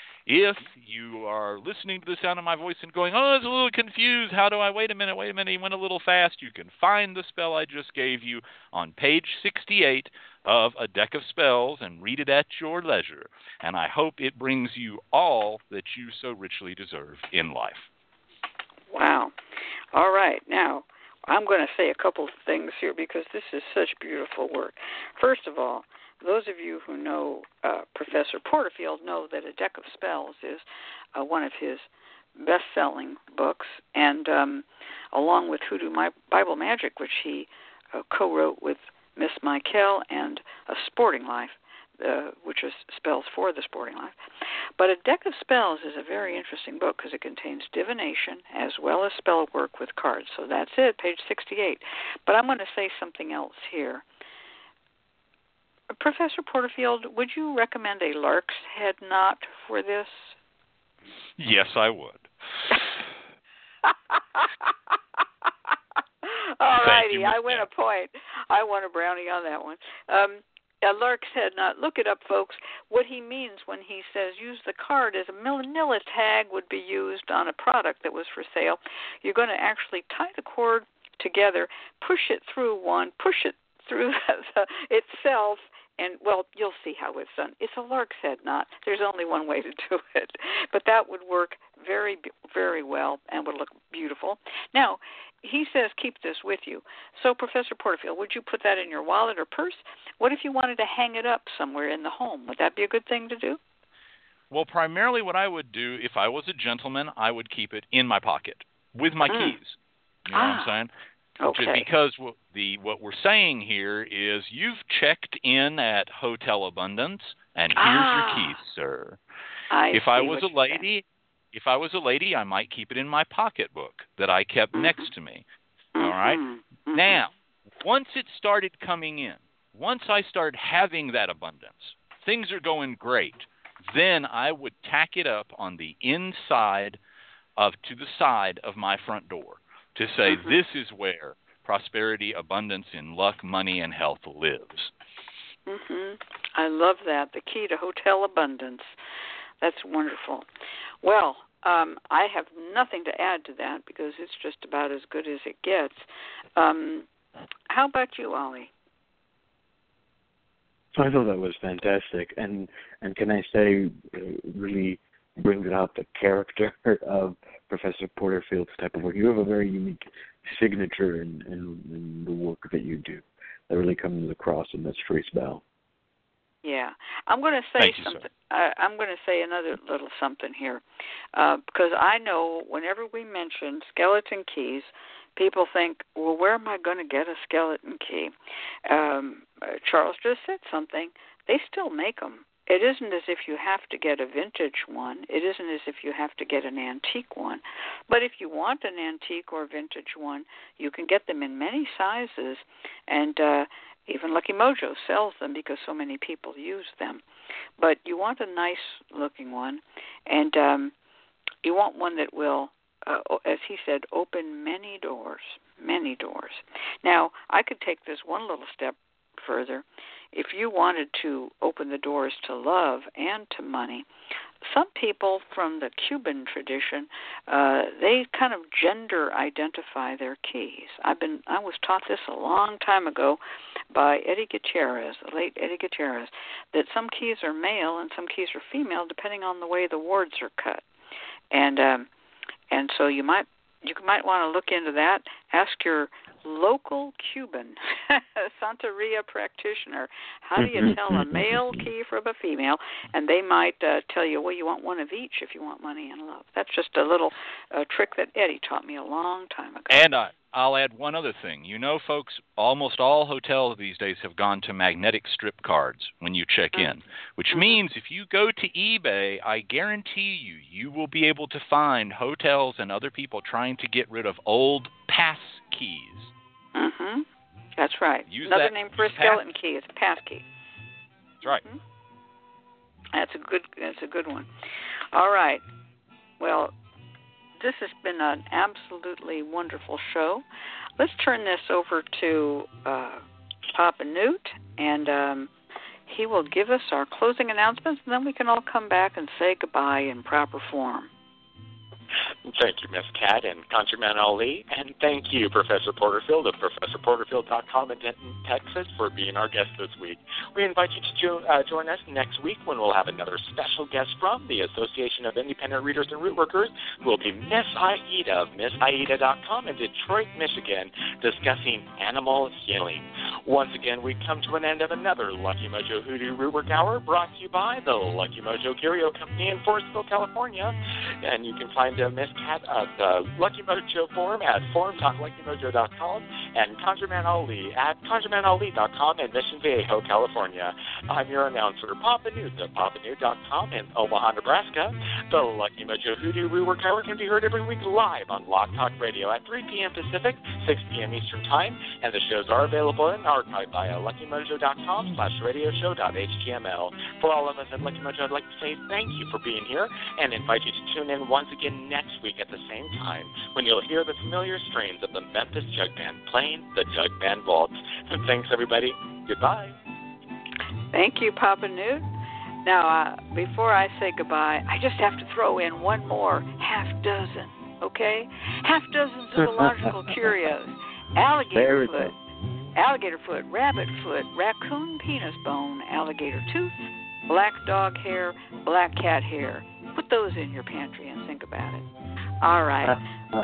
If you are listening to the sound of my voice and going, oh, it's a little confused, how do I, wait a minute, wait a minute, he went a little fast, you can find the spell I just gave you on page sixty-eight of A Deck of Spells and read it at your leisure. And I hope it brings you all that you so richly deserve in life. Wow. All right. Now, I'm going to say a couple of things here because this is such beautiful work. First of all, those of you who know uh, Professor Porterfield know that A Deck of Spells is uh, one of his best-selling books, and um, along with Hoodoo My Bible Magic, which he uh, co-wrote with Miss Michael, and A Sporting Life, uh, which is spells for the sporting life. But A Deck of Spells is a very interesting book because it contains divination as well as spell work with cards. So that's it, page sixty-eight. But I'm going to say something else here. Professor Porterfield, would you recommend a lark's head knot for this? Yes, I would. All right. righty. you, I win a point. I won a brownie on that one. Um, uh, Lark's Head Knot. Look it up, folks. What he means when he says use the card as a manila tag would be used on a product that was for sale. You're going to actually tie the cord together, push it through one, push it through the, itself, and, well, you'll see how it's done. It's a lark's head knot. There's only one way to do it. But that would work very, very well and would look beautiful. Now, he says keep this with you. So, Professor Porterfield, would you put that in your wallet or purse? What if you wanted to hang it up somewhere in the home? Would that be a good thing to do? Well, primarily what I would do, if I was a gentleman, I would keep it in my pocket with my mm. keys. You know ah. what I'm saying? Okay. Because what, the, what we're saying here is you've checked in at Hotel Abundance, and here's ah. your keys, sir. I if see I was what a lady, saying. if I was a lady, I might keep it in my pocketbook that I kept mm-hmm. next to me. Mm-hmm. All right? Mm-hmm. Now, once it started coming in, once I started having that abundance, things are going great. Then I would tack it up on the inside of to the side of my front door to say mm-hmm. this is where prosperity, abundance, in luck, money, and health lives. Mm-hmm. I love that. The key to hotel abundance. That's wonderful. Well, um, I have nothing to add to that because it's just about as good as it gets. Um, how about you, Ollie? I thought that was fantastic, and and can I say, uh, really brings out the character of Professor Porterfield's type of work. You have a very unique signature in, in, in the work that you do that really comes across in this Trace Bell. Yeah, I'm going to say Thank you, something. Uh, I'm going to say another little something here, uh, because I know whenever we mention skeleton keys, people think, well, where am I going to get a skeleton key? Um, uh, Charles just said something. They still make them. It isn't as if you have to get a vintage one. It isn't as if you have to get an antique one. But if you want an antique or vintage one, you can get them in many sizes, and uh, even Lucky Mojo sells them because so many people use them. But you want a nice-looking one, and um, you want one that will, uh, as he said, open many doors, many doors. Now, I could take this one little step further. If you wanted to open the doors to love and to money, some people from the Cuban tradition, uh, they kind of gender identify their keys. I've been, I was taught this a long time ago by Eddie Gutierrez, the late Eddie Gutierrez, that some keys are male and some keys are female depending on the way the wards are cut. And um, and so you might you might want to look into that. Ask your local Cuban Santeria practitioner, how do you tell a male key from a female? And they might uh, tell you, well, you want one of each if you want money and love. That's just a little uh, trick that Eddie taught me a long time ago. And I, I'll add one other thing. You know, folks, almost all hotels these days have gone to magnetic strip cards when you check in, which mm-hmm. means if you go to eBay, I guarantee you, you will be able to find hotels and other people trying to get rid of old pass keys. Mm-hmm. That's right. Use Another that name for a pass skeleton key is a pass key. That's right. Mm-hmm. That's a good. That's a good one. All right. Well, this has been an absolutely wonderful show. Let's turn this over to uh, Papa Newt, and um, he will give us our closing announcements, and then we can all come back and say goodbye in proper form. Thank you, Miss Cat and ConjureMan Ali, and thank you, Professor Porterfield of Professor Porterfield dot com in Denton, Texas, for being our guest this week. We invite you to jo- uh, join us next week when we'll have another special guest from the Association of Independent Readers and Rootworkers, who will be Miss Aida of Miss Aida dot com in Detroit, Michigan, discussing animal healing. Once again, we come to an end of another Lucky Mojo Hoodoo Rootwork Hour, brought to you by the Lucky Mojo Curio Company in Forestville, California, and you can find uh, Miss Cat at the Lucky Mojo forum at forum dot lucky mojo dot com and ConjureMan Ali at conjureman ali dot com in Mission Viejo, California. I'm your announcer, Papa Newt of papa newt dot com in Omaha, Nebraska. The Lucky Mojo Hoodoo Rootwork Hour can be heard every week live on Blog Talk Radio at three p.m. Pacific, six p.m. Eastern Time, and the shows are available in archive via lucky mojo dot com slash radio show dot h t m l. For all of us at Lucky Mojo, I'd like to say thank you for being here and invite you to tune in once again next week at the same time when you'll hear the familiar strains of the Memphis Jug Band playing the Jug Band Waltz. And thanks, everybody. Goodbye. Thank you, Papa Newt. Now, uh, before I say goodbye, I just have to throw in one more half dozen, okay? Half dozen zoological curios. Alligator foot, alligator foot, rabbit foot, raccoon penis bone, alligator tooth, black dog hair, black cat hair. Put those in your pantry and think about it. All right.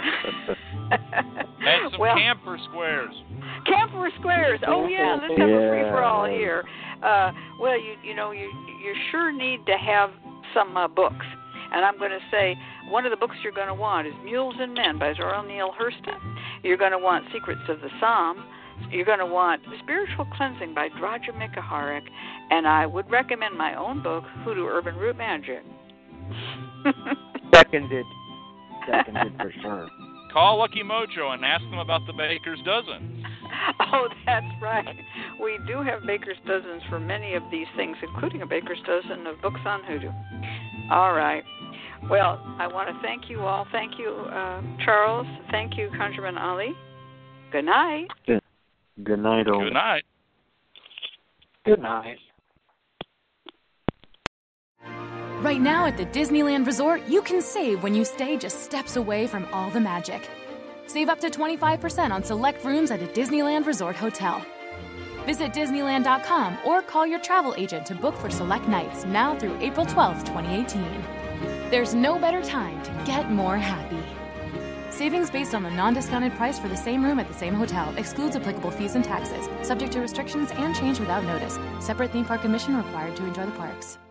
And some well, camphor squares. Camphor squares. Oh yeah, let's have a free for all here. Uh, well, you you know you you sure need to have some uh, books, and I'm going to say one of the books you're going to want is Mules and Men by Zora Neale Hurston. You're going to want Secrets of the Psalm. You're going to want Spiritual Cleansing by Drodger Mikaharik, and I would recommend my own book, Hoodoo Urban Root Magic. Seconded. Seconded for sure. Call Lucky Mojo and ask them about the Baker's Dozen. Oh, that's right. We do have Baker's Dozens for many of these things, including a Baker's Dozen of books on hoodoo. All right. Well, I want to thank you all. Thank you, uh, Charles. Thank you, Conjurman Ali. Good night. Good, good night, all. Good night. Good night. Right now at the Disneyland Resort, you can save when you stay just steps away from all the magic. Save up to twenty-five percent on select rooms at a Disneyland Resort hotel. Visit Disneyland dot com or call your travel agent to book for select nights now through April twelfth, twenty eighteen. There's no better time to get more happy. Savings based on the non-discounted price for the same room at the same hotel. Excludes applicable fees and taxes. Subject to restrictions and change without notice. Separate theme park admission required to enjoy the parks.